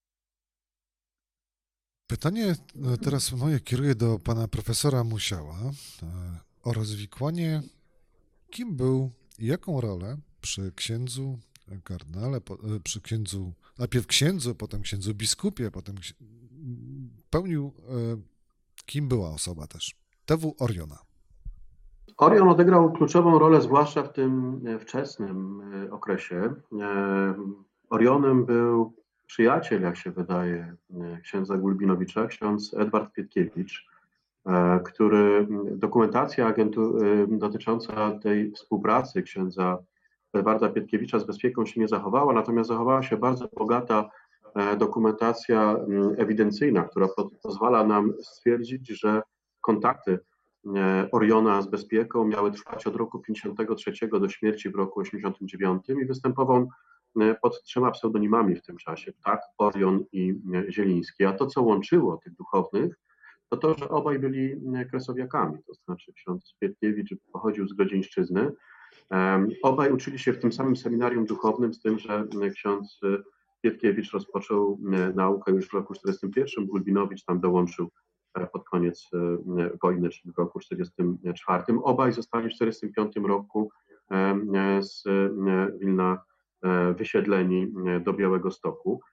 Pytanie teraz moje kieruję do pana profesora Musiała o rozwikłanie, kim był i jaką rolę przy księdzu kardynale, przy księdzu, najpierw księdzu, potem księdzu biskupie, potem pełnił, kim była osoba też. TW Oriona. Orion odegrał kluczową rolę, zwłaszcza w tym wczesnym okresie. Orionem był przyjaciel, jak się wydaje, księdza Gulbinowicza, ksiądz Edward Pietkiewicz, który dokumentacja dotycząca tej współpracy księdza Edwarda Pietkiewicza z Bezpieką się nie zachowała, natomiast zachowała się bardzo bogata dokumentacja ewidencyjna, która pozwala nam stwierdzić, że kontakty Oriona z Bezpieką miały trwać od roku 53 do śmierci w roku 89 i występował pod 3 pseudonimami w tym czasie: Ptak, Orion i Zieliński. A to, co łączyło tych duchownych, to, że obaj byli kresowiakami, to znaczy ksiądz Pietkiewicz pochodził z Grodzieńszczyzny. Obaj uczyli się w tym samym seminarium duchownym, z tym, że ksiądz Pietkiewicz rozpoczął naukę już w roku 1941, Gulbinowicz tam dołączył pod koniec wojny, czyli w roku 1944. Obaj zostali w 1945 roku z Wilna wysiedleni do Białegostoku.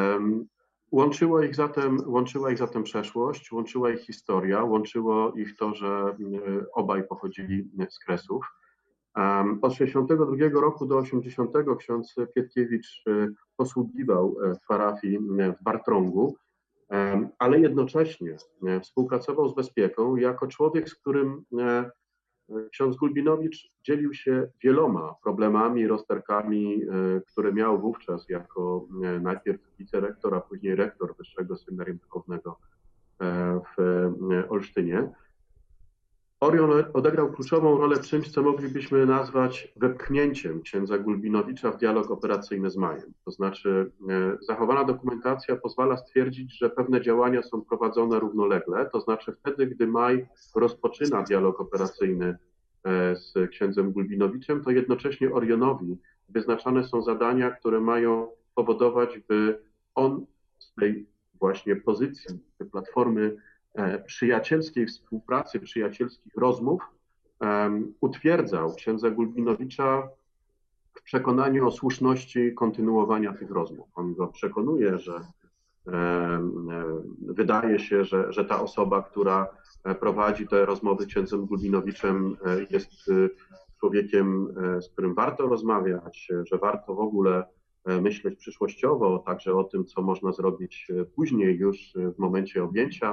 Łączyła ich zatem przeszłość, łączyła ich historia, łączyło ich to, że obaj pochodzili z Kresów. Od 1962 roku do 1980 ksiądz Pietkiewicz posługiwał w parafii w Bartrągu, ale jednocześnie współpracował z Bezpieką jako człowiek, z którym ksiądz Gulbinowicz dzielił się wieloma problemami, rozterkami, które miał wówczas jako najpierw wicerektor, a później rektor Wyższego Seminarium Duchownego w Olsztynie. Orion odegrał kluczową rolę w czymś, co moglibyśmy nazwać wepchnięciem księdza Gulbinowicza w dialog operacyjny z Majem. To znaczy zachowana dokumentacja pozwala stwierdzić, że pewne działania są prowadzone równolegle, to znaczy wtedy, gdy Maj rozpoczyna dialog operacyjny z księdzem Gulbinowiczem, to jednocześnie Orionowi wyznaczane są zadania, które mają powodować, by on z tej właśnie pozycji, tej platformy przyjacielskiej współpracy, przyjacielskich rozmów utwierdzał księdza Gulbinowicza w przekonaniu o słuszności kontynuowania tych rozmów. On go przekonuje, że wydaje się, że ta osoba, która prowadzi te rozmowy z księdzem Gulbinowiczem, jest człowiekiem, z którym warto rozmawiać, że warto w ogóle myśleć przyszłościowo, także o tym, co można zrobić później już w momencie objęcia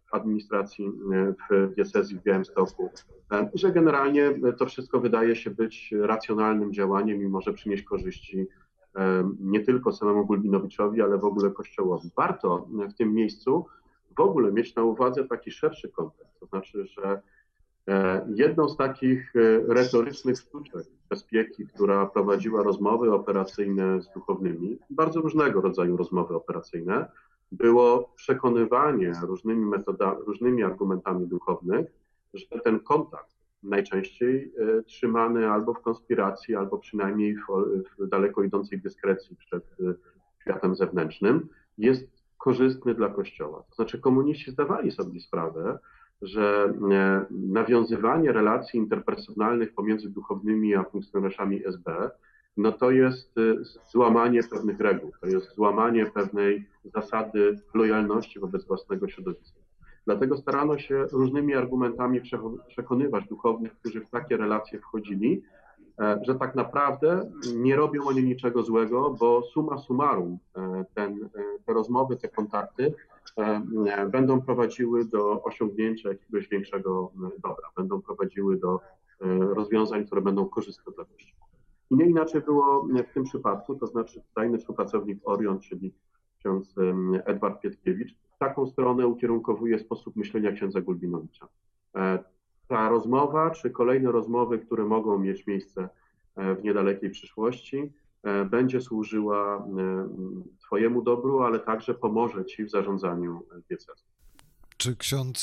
administracji w diecezji w Białymstoku, że generalnie to wszystko wydaje się być racjonalnym działaniem i może przynieść korzyści nie tylko samemu Gulbinowiczowi, ale w ogóle Kościołowi. Warto w tym miejscu w ogóle mieć na uwadze taki szerszy kontekst, to znaczy, że jedną z takich retorycznych sztuczek bezpieki, która prowadziła rozmowy operacyjne z duchownymi, bardzo różnego rodzaju rozmowy operacyjne, było przekonywanie różnymi metodami, różnymi argumentami duchownych, że ten kontakt, najczęściej trzymany albo w konspiracji, albo przynajmniej w daleko idącej dyskrecji przed światem zewnętrznym, jest korzystny dla Kościoła. To znaczy komuniści zdawali sobie sprawę, że nawiązywanie relacji interpersonalnych pomiędzy duchownymi a funkcjonariuszami SB, no to jest złamanie pewnych reguł, to jest złamanie pewnej zasady lojalności wobec własnego środowiska. Dlatego starano się różnymi argumentami przekonywać duchownych, którzy w takie relacje wchodzili, że tak naprawdę nie robią oni niczego złego, bo summa summarum te rozmowy, te kontakty będą prowadziły do osiągnięcia jakiegoś większego dobra, będą prowadziły do rozwiązań, które będą korzystne dla Kościoła. I nie inaczej było w tym przypadku, to znaczy tajny współpracownik Orion, czyli ksiądz Edward Pietkiewicz, taką stronę ukierunkowuje sposób myślenia księdza Gulbinowicza. Ta rozmowa, czy kolejne rozmowy, które mogą mieć miejsce w niedalekiej przyszłości, będzie służyła Twojemu dobru, ale także pomoże Ci w zarządzaniu diecezją. Czy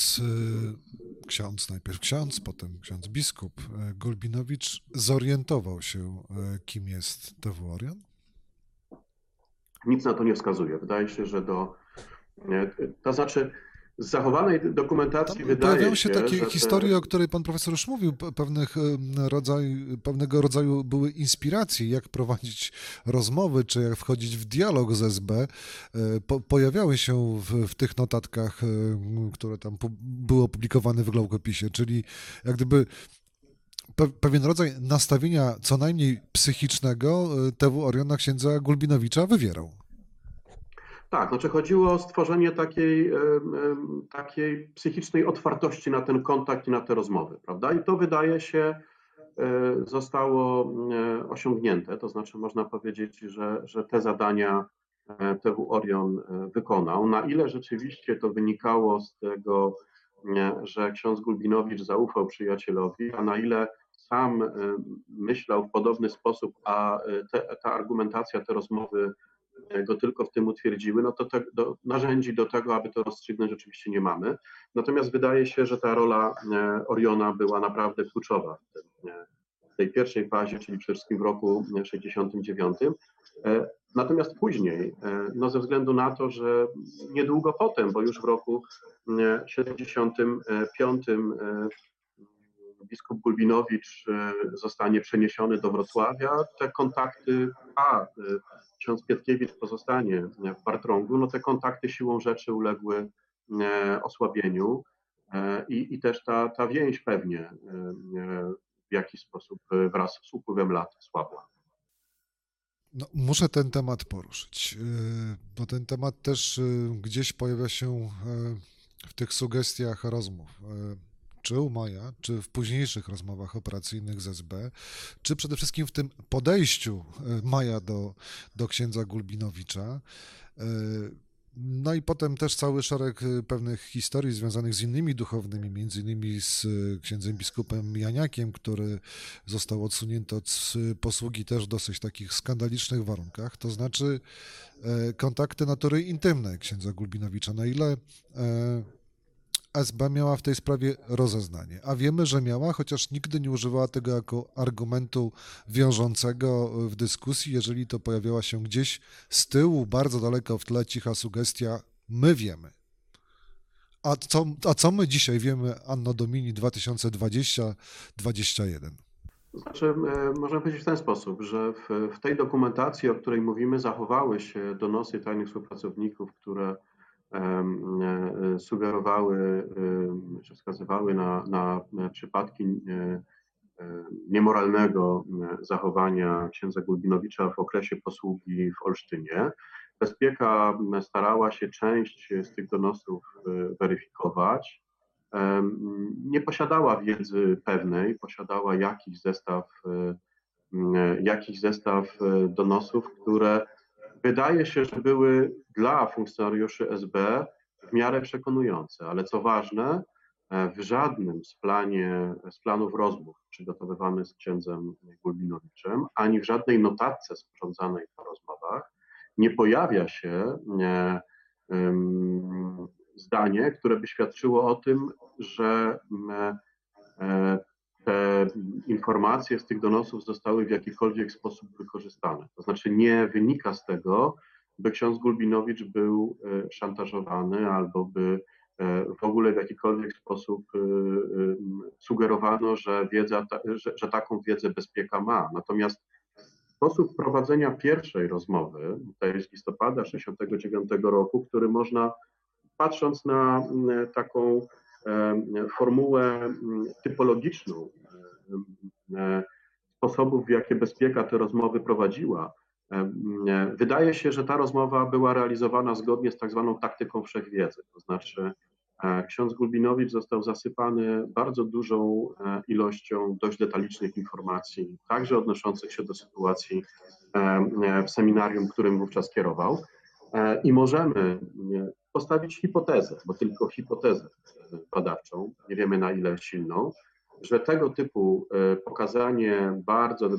najpierw ksiądz, potem ksiądz biskup Gulbinowicz zorientował się, kim jest TW Orion? Nic na to nie wskazuje. Wydaje się, że to znaczy z zachowanej dokumentacji pojawiają się takie historie, o której pan profesor już mówił, pewnego rodzaju były inspiracje, jak prowadzić rozmowy, czy jak wchodzić w dialog z SB. Pojawiały się w tych notatkach, które tam były opublikowane w Glaukopisie, czyli jak gdyby pewien rodzaj nastawienia co najmniej psychicznego TW Orion na księdza Gulbinowicza wywierał. Tak, znaczy chodziło o stworzenie takiej psychicznej otwartości na ten kontakt i na te rozmowy, prawda? I to wydaje się zostało osiągnięte, to znaczy można powiedzieć, że te zadania TW Orion wykonał. Na ile rzeczywiście to wynikało z tego, że ksiądz Gulbinowicz zaufał przyjacielowi, a na ile sam myślał w podobny sposób, a ta argumentacja, te rozmowy go tylko w tym utwierdziły, no to narzędzi do tego, aby to rozstrzygnąć, rzeczywiście nie mamy. Natomiast wydaje się, że ta rola Oriona była naprawdę kluczowa w tej pierwszej fazie, czyli przede wszystkim w roku 69. Natomiast później, no ze względu na to, że niedługo potem, bo już w roku 75 biskup Gulbinowicz zostanie przeniesiony do Wrocławia, te kontakty, ksiądz Pietkiewicz pozostanie w Bartrągu, no te kontakty siłą rzeczy uległy osłabieniu i też ta więź pewnie w jakiś sposób wraz z upływem lat słabła. No, muszę ten temat poruszyć, bo ten temat też gdzieś pojawia się w tych sugestiach rozmów. Czy u Maja, czy w późniejszych rozmowach operacyjnych z SB, czy przede wszystkim w tym podejściu Maja do księdza Gulbinowicza. No i potem też cały szereg pewnych historii związanych z innymi duchownymi, między innymi z księdzem biskupem Janiakiem, który został odsunięty od posługi też w dosyć takich skandalicznych warunkach, to znaczy kontakty natury intymnej księdza Gulbinowicza, na ile SB miała w tej sprawie rozeznanie, a wiemy, że miała, chociaż nigdy nie używała tego jako argumentu wiążącego w dyskusji, jeżeli to pojawiała się gdzieś z tyłu, bardzo daleko w tle cicha sugestia, my wiemy. A co my dzisiaj wiemy Anno Domini 2020-2021? Znaczy, możemy powiedzieć w ten sposób, że w tej dokumentacji, o której mówimy, zachowały się donosy tajnych współpracowników, które sugerowały, czy wskazywały na przypadki niemoralnego zachowania księdza Gulbinowicza w okresie posługi w Olsztynie. Bezpieka starała się część z tych donosów weryfikować. Nie posiadała wiedzy pewnej, posiadała jakiś zestaw donosów, które wydaje się, że były dla funkcjonariuszy SB w miarę przekonujące, ale co ważne, w żadnym z planów rozmów przygotowywanych z księdzem Gulbinowiczem, ani w żadnej notatce sporządzanej po rozmowach nie pojawia się zdanie, które by świadczyło o tym, że te informacje z tych donosów zostały w jakikolwiek sposób wykorzystane. To znaczy nie wynika z tego, by ksiądz Gulbinowicz był szantażowany albo by w ogóle w jakikolwiek sposób sugerowano, że taką wiedzę bezpieka ma. Natomiast sposób prowadzenia pierwszej rozmowy, tej z listopada 1969 roku, który można, patrząc na taką formułę typologiczną sposobów, w jakie bezpieka te rozmowy prowadziła, wydaje się, że ta rozmowa była realizowana zgodnie z tak zwaną taktyką wszechwiedzy. To znaczy ksiądz Gulbinowicz został zasypany bardzo dużą ilością dość detalicznych informacji, także odnoszących się do sytuacji w seminarium, którym wówczas kierował. I możemy postawić hipotezę, bo tylko hipotezę badawczą, nie wiemy na ile silną, że tego typu pokazanie bardzo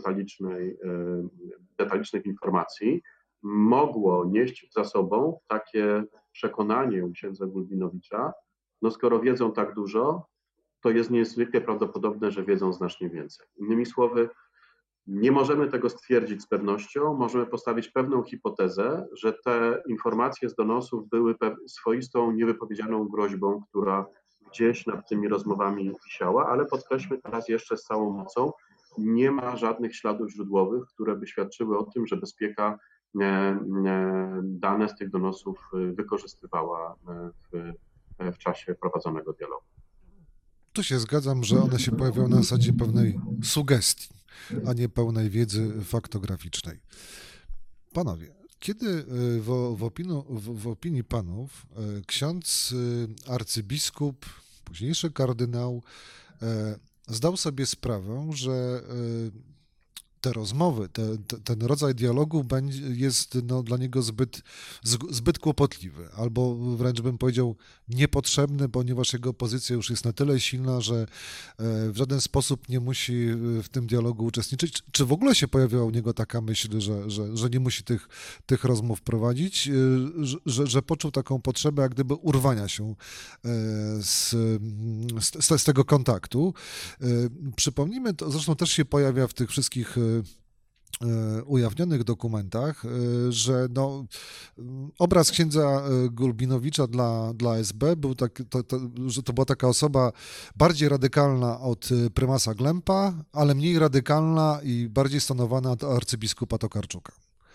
detalicznych informacji mogło nieść za sobą takie przekonanie u księdza Gulbinowicza, no skoro wiedzą tak dużo, to jest niezwykle prawdopodobne, że wiedzą znacznie więcej. Innymi słowy, nie możemy tego stwierdzić z pewnością, możemy postawić pewną hipotezę, że te informacje z donosów były swoistą, niewypowiedzianą groźbą, która gdzieś nad tymi rozmowami wisiała, ale podkreślmy teraz jeszcze z całą mocą, nie ma żadnych śladów źródłowych, które by świadczyły o tym, że bezpieka dane z tych donosów wykorzystywała w czasie prowadzonego dialogu. Tu się zgadzam, że one się pojawiają na zasadzie pewnej sugestii, a nie pełnej wiedzy faktograficznej. Panowie, kiedy w opinii panów ksiądz arcybiskup, późniejszy kardynał, zdał sobie sprawę, że te rozmowy, ten rodzaj dialogu jest dla niego zbyt kłopotliwy, albo wręcz bym powiedział niepotrzebny, ponieważ jego pozycja już jest na tyle silna, że w żaden sposób nie musi w tym dialogu uczestniczyć. Czy w ogóle się pojawiła u niego taka myśl, że nie musi tych rozmów prowadzić, że poczuł taką potrzebę jak gdyby urwania się z tego kontaktu? Przypomnijmy, to zresztą też się pojawia w tych wszystkich ujawnionych dokumentach, że obraz księdza Gulbinowicza dla SB był że to była taka osoba bardziej radykalna od prymasa Glempa, ale mniej radykalna i bardziej stanowana od arcybiskupa Tokarczuka.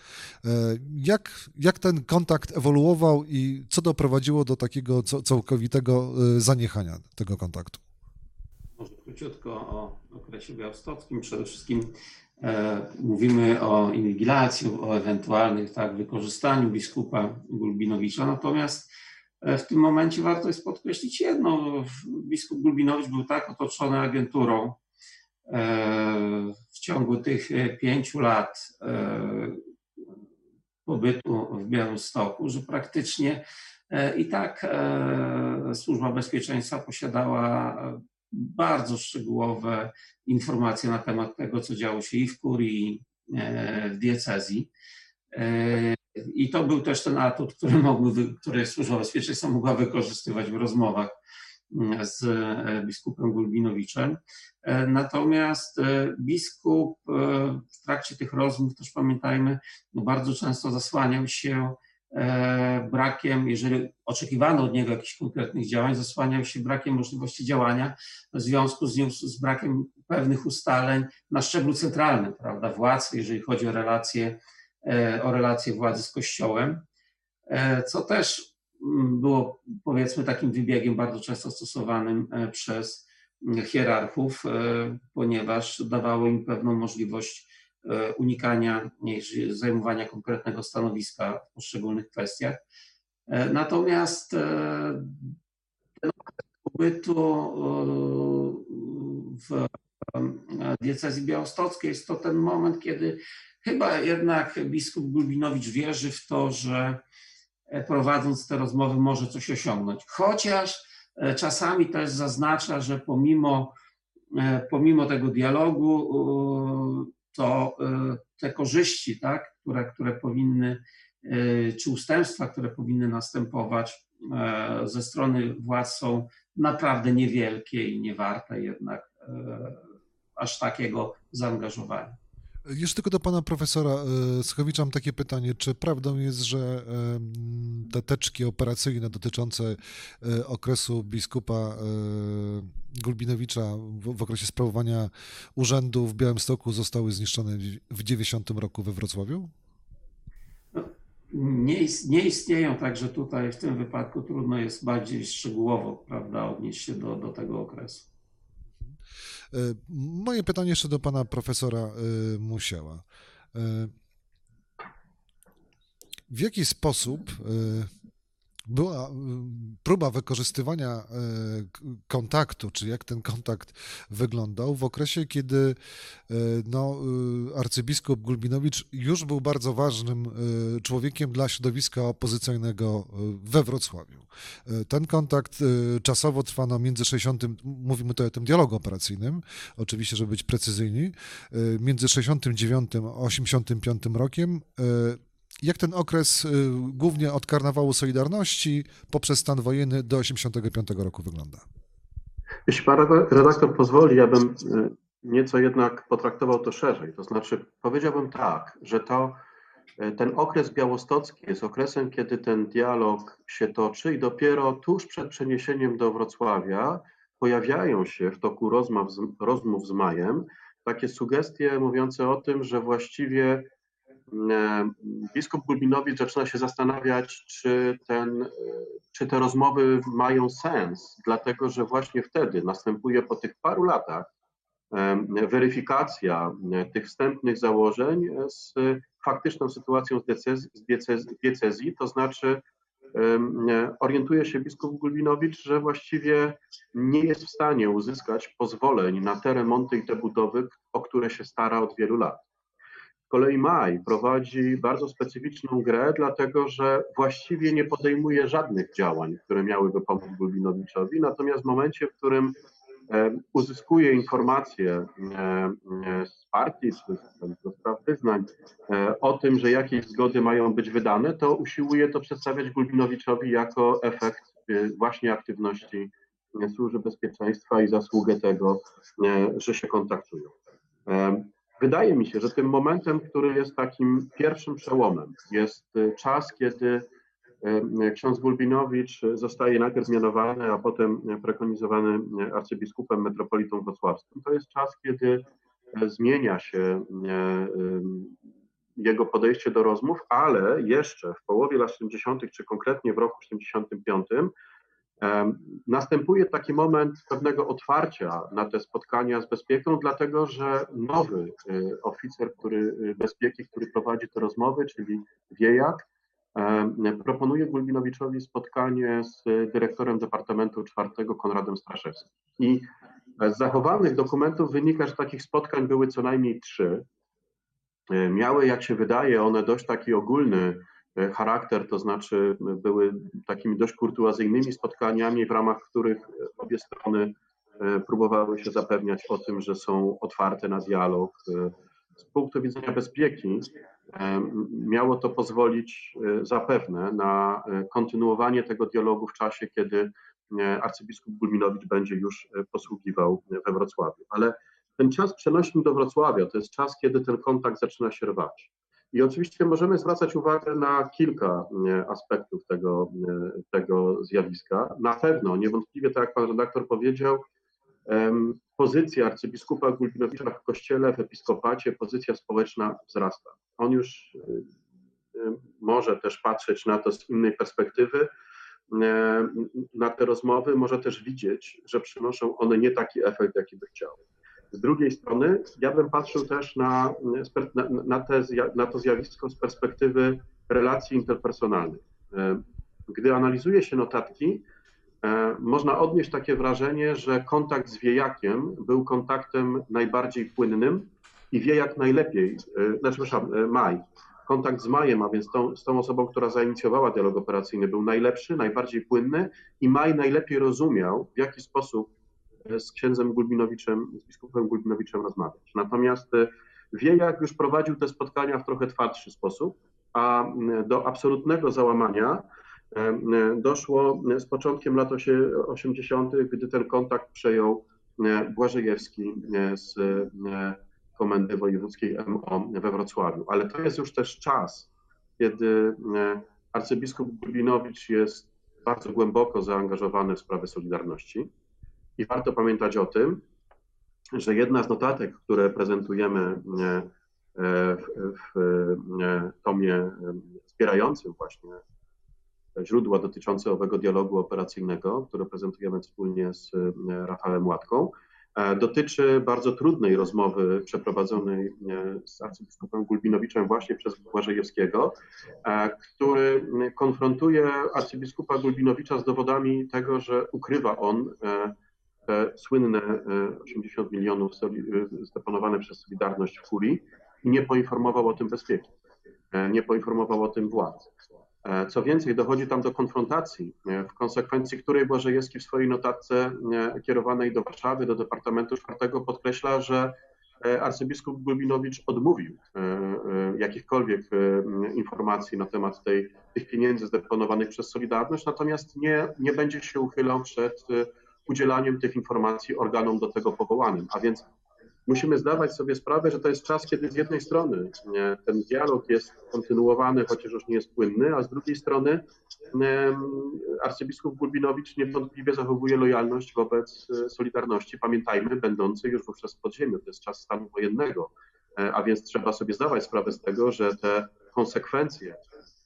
Jak ten kontakt ewoluował i co doprowadziło do takiego całkowitego zaniechania tego kontaktu? Może króciutko o okresie białostockim. Przede wszystkim mówimy o inwigilacji, o ewentualnych wykorzystaniu biskupa Gulbinowicza. Natomiast w tym momencie warto jest podkreślić jedno. Biskup Gulbinowicz był tak otoczony agenturą w ciągu tych 5 lat pobytu w Białymstoku, że praktycznie i tak Służba Bezpieczeństwa posiadała bardzo szczegółowe informacje na temat tego, co działo się i w kurii, w diecezji. I to był też ten atut, który Służba Bezpieczeństwa mogła wykorzystywać w rozmowach z biskupem Gulbinowiczem. Natomiast biskup w trakcie tych rozmów, też pamiętajmy, bardzo często zasłaniał się brakiem, jeżeli oczekiwano od niego jakichś konkretnych działań, zasłaniał się brakiem możliwości działania w związku z brakiem pewnych ustaleń na szczeblu centralnym, prawda, władz, jeżeli chodzi o relacje władzy z Kościołem, co też było, powiedzmy, takim wybiegiem bardzo często stosowanym przez hierarchów, ponieważ dawało im pewną możliwość unikania zajmowania konkretnego stanowiska w poszczególnych kwestiach. Natomiast ten okres pobytu w diecezji białostockiej jest to ten moment, kiedy chyba jednak biskup Gulbinowicz wierzy w to, że prowadząc te rozmowy może coś osiągnąć. Chociaż czasami też zaznacza, że pomimo tego dialogu to te korzyści, tak, które powinny, czy ustępstwa, które powinny następować ze strony władz są naprawdę niewielkie i nie warte jednak aż takiego zaangażowania. Jeszcze tylko do pana profesora Schowicza mam takie pytanie, czy prawdą jest, że te teczki operacyjne dotyczące okresu biskupa Gulbinowicza w okresie sprawowania urzędu w Białymstoku zostały zniszczone w 90 roku we Wrocławiu? Nie istnieją, także tutaj w tym wypadku trudno jest bardziej szczegółowo, prawda, odnieść się do tego okresu. Moje pytanie jeszcze do pana profesora Musiała. W jaki sposób była próba wykorzystywania kontaktu, czy jak ten kontakt wyglądał w okresie, kiedy arcybiskup Gulbinowicz już był bardzo ważnym człowiekiem dla środowiska opozycyjnego we Wrocławiu. Ten kontakt czasowo trwa między 60, mówimy tutaj o tym dialogu operacyjnym, oczywiście, żeby być precyzyjni, między 69 a 85 rokiem. Jak ten okres głównie od karnawału Solidarności poprzez stan wojenny do 85 roku wygląda? Jeśli pan redaktor pozwoli, ja bym nieco jednak potraktował to szerzej. To znaczy powiedziałbym tak, że ten okres białostocki jest okresem, kiedy ten dialog się toczy i dopiero tuż przed przeniesieniem do Wrocławia pojawiają się w toku rozmów z Majem takie sugestie mówiące o tym, że właściwie biskup Gulbinowicz zaczyna się zastanawiać, czy te rozmowy mają sens, dlatego że właśnie wtedy następuje po tych paru latach weryfikacja tych wstępnych założeń z faktyczną sytuacją z diecezji, to znaczy orientuje się biskup Gulbinowicz, że właściwie nie jest w stanie uzyskać pozwoleń na te remonty i te budowy, o które się stara od wielu lat. Z kolei Maj prowadzi bardzo specyficzną grę, dlatego że właściwie nie podejmuje żadnych działań, które miałyby pomóc Gulbinowiczowi, natomiast w momencie, w którym uzyskuje informacje z partii, do spraw wyznań o tym, że jakieś zgody mają być wydane, to usiłuje to przedstawiać Gulbinowiczowi jako efekt właśnie aktywności Służby Bezpieczeństwa i zasługę tego, że się kontaktują. Wydaje mi się, że tym momentem, który jest takim pierwszym przełomem, jest czas, kiedy ksiądz Gulbinowicz zostaje najpierw mianowany, a potem prekonizowany arcybiskupem metropolitą wrocławskim. To jest czas, kiedy zmienia się jego podejście do rozmów, ale jeszcze w połowie lat 70., czy konkretnie w roku 75, następuje taki moment pewnego otwarcia na te spotkania z bezpieką, dlatego że nowy oficer bezpieki, który prowadzi te rozmowy, czyli Wiejak, proponuje Gulbinowiczowi spotkanie z dyrektorem Departamentu IV Konradem Straszewskim. I z zachowanych dokumentów wynika, że takich spotkań były co najmniej 3. Miały, jak się wydaje, one dość taki ogólny charakter, to znaczy były takimi dość kurtuazyjnymi spotkaniami, w ramach których obie strony próbowały się zapewniać o tym, że są otwarte na dialog. Z punktu widzenia bezpieki miało to pozwolić zapewne na kontynuowanie tego dialogu w czasie, kiedy arcybiskup Gulbinowicz będzie już posługiwał we Wrocławiu. Ale ten czas przenośny do Wrocławia to jest czas, kiedy ten kontakt zaczyna się rwać. I oczywiście możemy zwracać uwagę na kilka aspektów tego zjawiska. Na pewno, niewątpliwie, tak jak pan redaktor powiedział, pozycja arcybiskupa Gulbinowicza w kościele, w episkopacie, pozycja społeczna wzrasta. On już może też patrzeć na to z innej perspektywy, na te rozmowy, może też widzieć, że przynoszą one nie taki efekt, jaki by chciał. Z drugiej strony ja bym patrzył też na to zjawisko z perspektywy relacji interpersonalnych. Gdy analizuje się notatki, można odnieść takie wrażenie, że kontakt z Wiejakiem był kontaktem najbardziej płynnym i Wiejak najlepiej, Maj. Kontakt z Majem, a więc z tą osobą, która zainicjowała dialog operacyjny, był najlepszy, najbardziej płynny i Maj najlepiej rozumiał, w jaki sposób z księdzem Gulbinowiczem, z biskupem Gulbinowiczem rozmawiać. Natomiast Wiejak już prowadził te spotkania w trochę twardszy sposób, a do absolutnego załamania doszło z początkiem lat 80., gdy ten kontakt przejął Błażejewski z Komendy Wojewódzkiej MO we Wrocławiu. Ale to jest już też czas, kiedy arcybiskup Gulbinowicz jest bardzo głęboko zaangażowany w sprawy Solidarności i warto pamiętać o tym, że jedna z notatek, które prezentujemy w tomie wspierającym właśnie źródła dotyczące owego dialogu operacyjnego, które prezentujemy wspólnie z Rafałem Łatką, dotyczy bardzo trudnej rozmowy przeprowadzonej z arcybiskupem Gulbinowiczem właśnie przez Błażejewskiego, który konfrontuje arcybiskupa Gulbinowicza z dowodami tego, że ukrywa on te słynne 80 milionów zdeponowane przez Solidarność w Kurii i nie poinformował o tym bezpieki, nie poinformował o tym władz. Co więcej, dochodzi tam do konfrontacji, w konsekwencji której Błażejewski w swojej notatce kierowanej do Warszawy, do Departamentu IV podkreśla, że arcybiskup Gulbinowicz odmówił jakichkolwiek informacji na temat tych pieniędzy zdeponowanych przez Solidarność, natomiast nie będzie się uchylał przed udzielaniem tych informacji organom do tego powołanym. A więc musimy zdawać sobie sprawę, że to jest czas, kiedy z jednej strony ten dialog jest kontynuowany, chociaż już nie jest płynny, a z drugiej strony arcybiskup Gulbinowicz niewątpliwie zachowuje lojalność wobec Solidarności, pamiętajmy, będącej już wówczas w podziemiu. To jest czas stanu wojennego, a więc trzeba sobie zdawać sprawę z tego, że te konsekwencje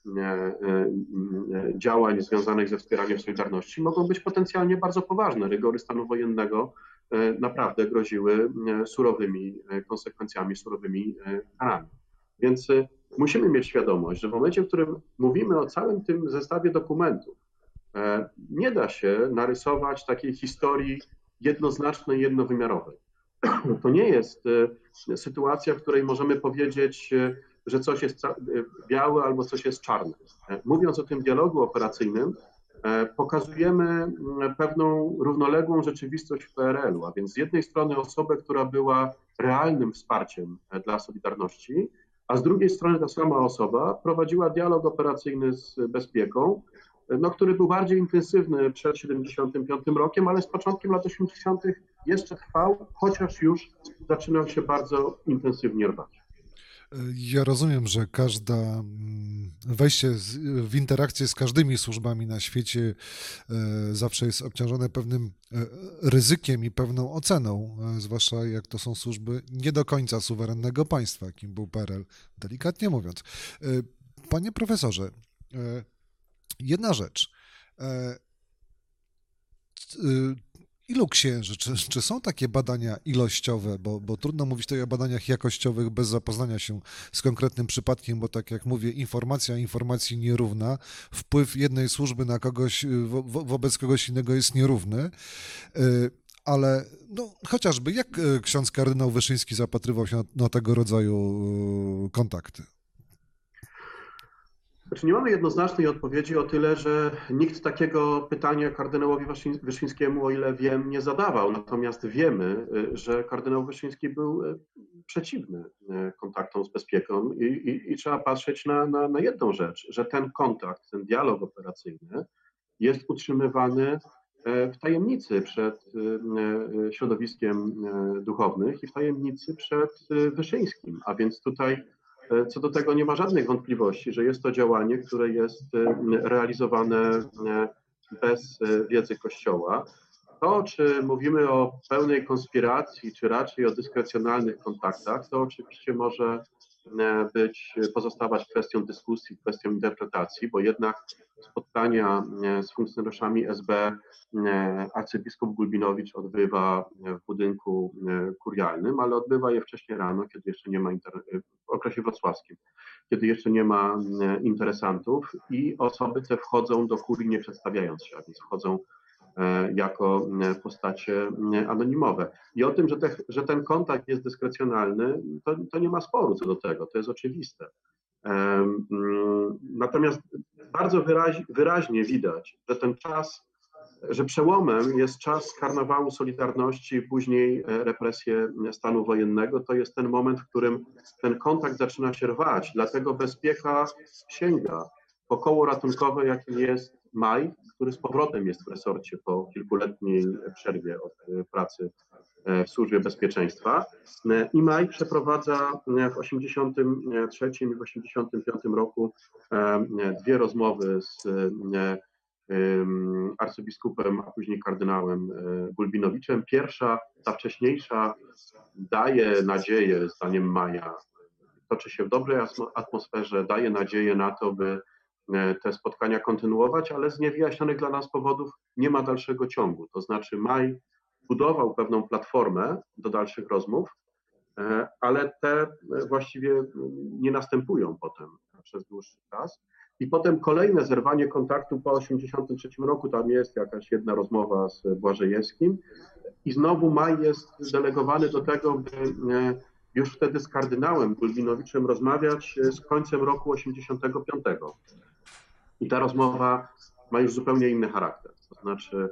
działań związanych ze wspieraniem Solidarności mogą być potencjalnie bardzo poważne. Rygory stanu wojennego naprawdę groziły surowymi konsekwencjami, surowymi karami. Więc musimy mieć świadomość, że w momencie, w którym mówimy o całym tym zestawie dokumentów, nie da się narysować takiej historii jednoznacznej, jednowymiarowej. To nie jest sytuacja, w której możemy powiedzieć, że coś jest białe albo coś jest czarne. Mówiąc o tym dialogu operacyjnym, pokazujemy pewną równoległą rzeczywistość w PRL-u, a więc z jednej strony osobę, która była realnym wsparciem dla Solidarności, a z drugiej strony ta sama osoba prowadziła dialog operacyjny z Bezpieką, który był bardziej intensywny przed 1975 rokiem, ale z początkiem lat 80. jeszcze trwał, chociaż już zaczynał się bardzo intensywnie rwać. Ja rozumiem, że wejście w interakcję z każdymi służbami na świecie zawsze jest obciążone pewnym ryzykiem i pewną oceną, zwłaszcza jak to są służby nie do końca suwerennego państwa, jakim był PRL, delikatnie mówiąc. Panie profesorze, jedna rzecz. Ilu księży, czy są takie badania ilościowe, bo trudno mówić tutaj o badaniach jakościowych bez zapoznania się z konkretnym przypadkiem, bo tak jak mówię, informacja informacji nierówna, wpływ jednej służby na kogoś, wobec kogoś innego jest nierówny, ale no, chociażby jak ksiądz kardynał Wyszyński zapatrywał się na tego rodzaju kontakty? Znaczy nie mamy jednoznacznej odpowiedzi o tyle, że nikt takiego pytania kardynałowi Wyszyńskiemu, o ile wiem, nie zadawał. Natomiast wiemy, że kardynał Wyszyński był przeciwny kontaktom z Bezpieką i trzeba patrzeć na jedną rzecz, że ten kontakt, ten dialog operacyjny jest utrzymywany w tajemnicy przed środowiskiem duchownych i w tajemnicy przed Wyszyńskim, a więc tutaj co do tego nie ma żadnych wątpliwości, że jest to działanie, które jest realizowane bez wiedzy Kościoła. To, czy mówimy o pełnej konspiracji, czy raczej o dyskrecjonalnych kontaktach, to oczywiście może pozostawać kwestią dyskusji, kwestią interpretacji, bo jednak spotkania z funkcjonariuszami SB arcybiskup Gulbinowicz odbywa w budynku kurialnym, ale odbywa je wcześniej rano, kiedy jeszcze nie ma w okresie wrocławskim, kiedy jeszcze nie ma interesantów i osoby te wchodzą do kurii nie przedstawiając się, a więc wchodzą jako postacie anonimowe. I o tym, że ten kontakt jest dyskrecjonalny, to nie ma sporu co do tego, to jest oczywiste. Natomiast bardzo wyraźnie widać, że ten czas, że przełomem jest czas karnawału Solidarności, później represje stanu wojennego. To jest ten moment, w którym ten kontakt zaczyna się rwać, dlatego bezpieka sięga po koło ratunkowe, jakim jest Maj, który z powrotem jest w resorcie po kilkuletniej przerwie od pracy w Służbie Bezpieczeństwa. I Maj przeprowadza w 1983 i w 1985 roku dwie rozmowy z arcybiskupem, a później kardynałem Gulbinowiczem. Pierwsza, ta wcześniejsza, daje nadzieję, zdaniem Maja, toczy się w dobrej atmosferze, daje nadzieję na to, by te spotkania kontynuować, ale z niewyjaśnionych dla nas powodów nie ma dalszego ciągu. To znaczy Maj budował pewną platformę do dalszych rozmów, ale te właściwie nie następują potem przez dłuższy czas. I potem kolejne zerwanie kontaktu po 1983 roku, tam jest jakaś jedna rozmowa z Błażejewskim i znowu Maj jest delegowany do tego, by już wtedy z kardynałem Gulbinowiczem rozmawiać z końcem roku 1985. I ta rozmowa ma już zupełnie inny charakter. To znaczy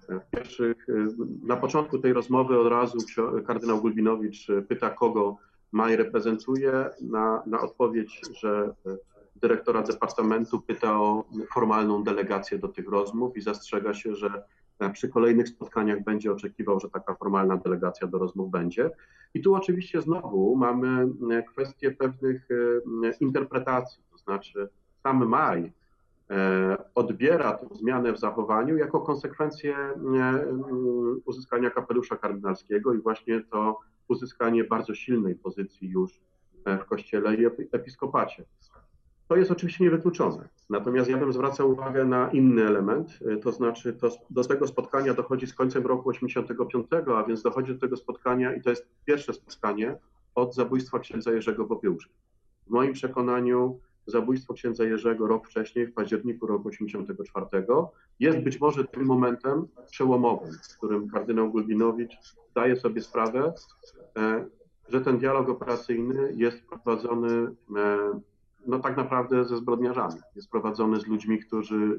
na początku tej rozmowy od razu kardynał Gulbinowicz pyta, kogo Maj reprezentuje, na odpowiedź, że dyrektora departamentu pyta o formalną delegację do tych rozmów i zastrzega się, że przy kolejnych spotkaniach będzie oczekiwał, że taka formalna delegacja do rozmów będzie. I tu oczywiście znowu mamy kwestię pewnych interpretacji, to znaczy sam Maj odbiera tę zmianę w zachowaniu jako konsekwencję uzyskania kapelusza kardynalskiego i właśnie to uzyskanie bardzo silnej pozycji już w Kościele i episkopacie. To jest oczywiście niewykluczone. Natomiast ja bym zwracał uwagę na inny element, to znaczy do tego spotkania dochodzi z końcem roku 1985, a więc dochodzi do tego spotkania i to jest pierwsze spotkanie od zabójstwa księdza Jerzego Popiełuszki. W moim przekonaniu zabójstwo księdza Jerzego rok wcześniej, w październiku roku 1984, jest być może tym momentem przełomowym, w którym kardynał Gulbinowicz zdaje sobie sprawę, że ten dialog operacyjny jest prowadzony no tak naprawdę ze zbrodniarzami. Jest prowadzony z ludźmi, którzy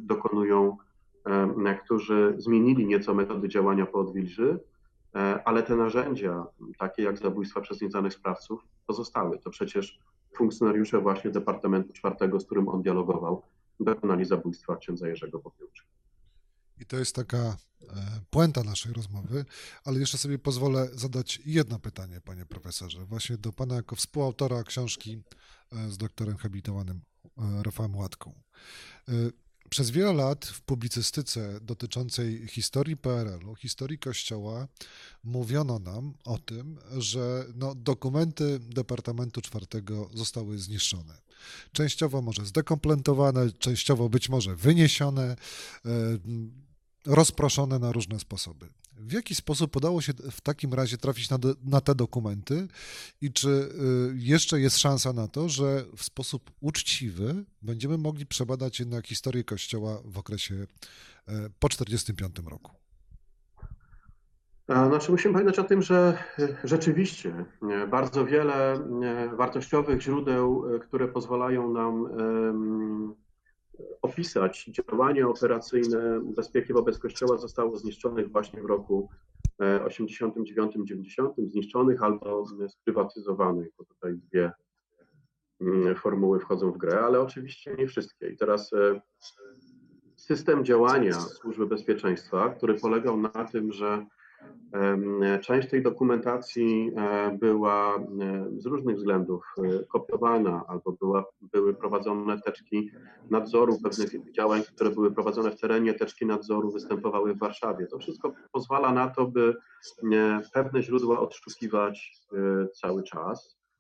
którzy zmienili nieco metody działania po odwilży, ale te narzędzia, takie jak zabójstwa przez nieznanych sprawców, pozostały. To przecież funkcjonariusze właśnie Departamentu IV, z którym on dialogował, dokonali zabójstwa księdza Jerzego Popiełuszki. I to jest taka puenta naszej rozmowy, ale jeszcze sobie pozwolę zadać jedno pytanie, panie profesorze, właśnie do pana jako współautora książki z doktorem habilitowanym Rafałem Łatką. Przez wiele lat w publicystyce dotyczącej historii PRL-u, historii Kościoła, mówiono nam o tym, że dokumenty Departamentu IV zostały zniszczone. Częściowo może zdekompletowane, częściowo być może wyniesione, rozproszone na różne sposoby. W jaki sposób udało się w takim razie trafić na te dokumenty i czy jeszcze jest szansa na to, że w sposób uczciwy będziemy mogli przebadać jednak historię Kościoła w okresie po 1945 roku? Znaczy musimy pamiętać o tym, że rzeczywiście bardzo wiele wartościowych źródeł, które pozwalają nam opisać działania operacyjne bezpieki wobec Kościoła, zostało zniszczonych właśnie w roku 89-90, zniszczonych albo sprywatyzowanych, bo tutaj dwie formuły wchodzą w grę, ale oczywiście nie wszystkie. I teraz system działania Służby Bezpieczeństwa, który polegał na tym, że część tej dokumentacji była z różnych względów kopiowana albo były prowadzone teczki nadzoru pewnych działań, które były prowadzone w terenie, teczki nadzoru występowały w Warszawie. To wszystko pozwala na to, by pewne źródła odszukiwać cały czas.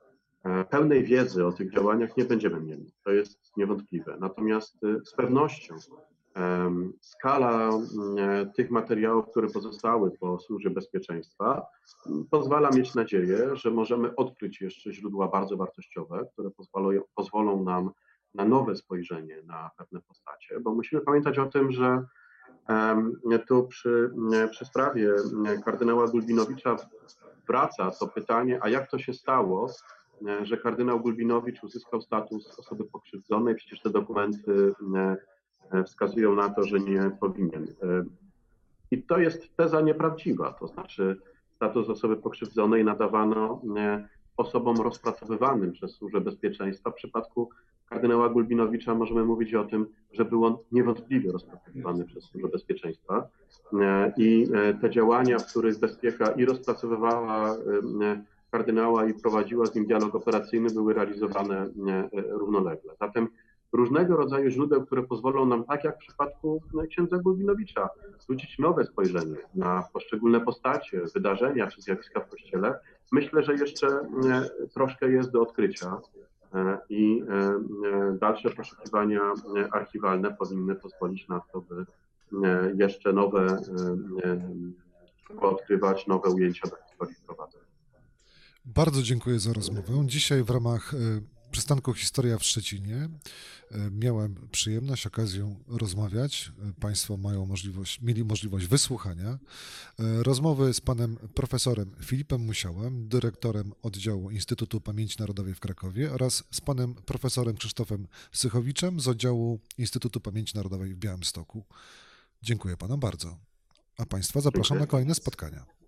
Pełnej wiedzy o tych działaniach nie będziemy mieli, to jest niewątpliwe. Natomiast z pewnością skala tych materiałów, które pozostały po Służbie Bezpieczeństwa, pozwala mieć nadzieję, że możemy odkryć jeszcze źródła bardzo wartościowe, które pozwolą nam na nowe spojrzenie na pewne postacie, bo musimy pamiętać o tym, że tu przy sprawie kardynała Gulbinowicza wraca to pytanie, a jak to się stało, że kardynał Gulbinowicz uzyskał status osoby pokrzywdzonej, przecież te dokumenty wskazują na to, że nie powinien. I to jest teza nieprawdziwa, to znaczy status osoby pokrzywdzonej nadawano osobom rozpracowywanym przez Służbę Bezpieczeństwa. W przypadku kardynała Gulbinowicza możemy mówić o tym, że był on niewątpliwie rozpracowywany przez Służbę Bezpieczeństwa i te działania, w których bezpieka i rozpracowywała kardynała i prowadziła z nim dialog operacyjny, były realizowane równolegle. Zatem różnego rodzaju źródeł, które pozwolą nam, tak jak w przypadku księdza Gulbinowicza, zwrócić nowe spojrzenie na poszczególne postacie, wydarzenia czy zjawiska w Kościele. Myślę, że jeszcze troszkę jest do odkrycia i dalsze poszukiwania archiwalne powinny pozwolić na to, by jeszcze nowe odkrywać, nowe ujęcia do historii wprowadzać. Bardzo dziękuję za rozmowę. Dzisiaj w ramach przystanku Historia w Szczecinie miałem przyjemność, okazję rozmawiać. Państwo mieli możliwość wysłuchania rozmowy z panem profesorem Filipem Musiałem, dyrektorem oddziału Instytutu Pamięci Narodowej w Krakowie, oraz z panem profesorem Krzysztofem Sychowiczem z oddziału Instytutu Pamięci Narodowej w Białymstoku. Dziękuję panom bardzo. A państwa zapraszam na kolejne spotkania.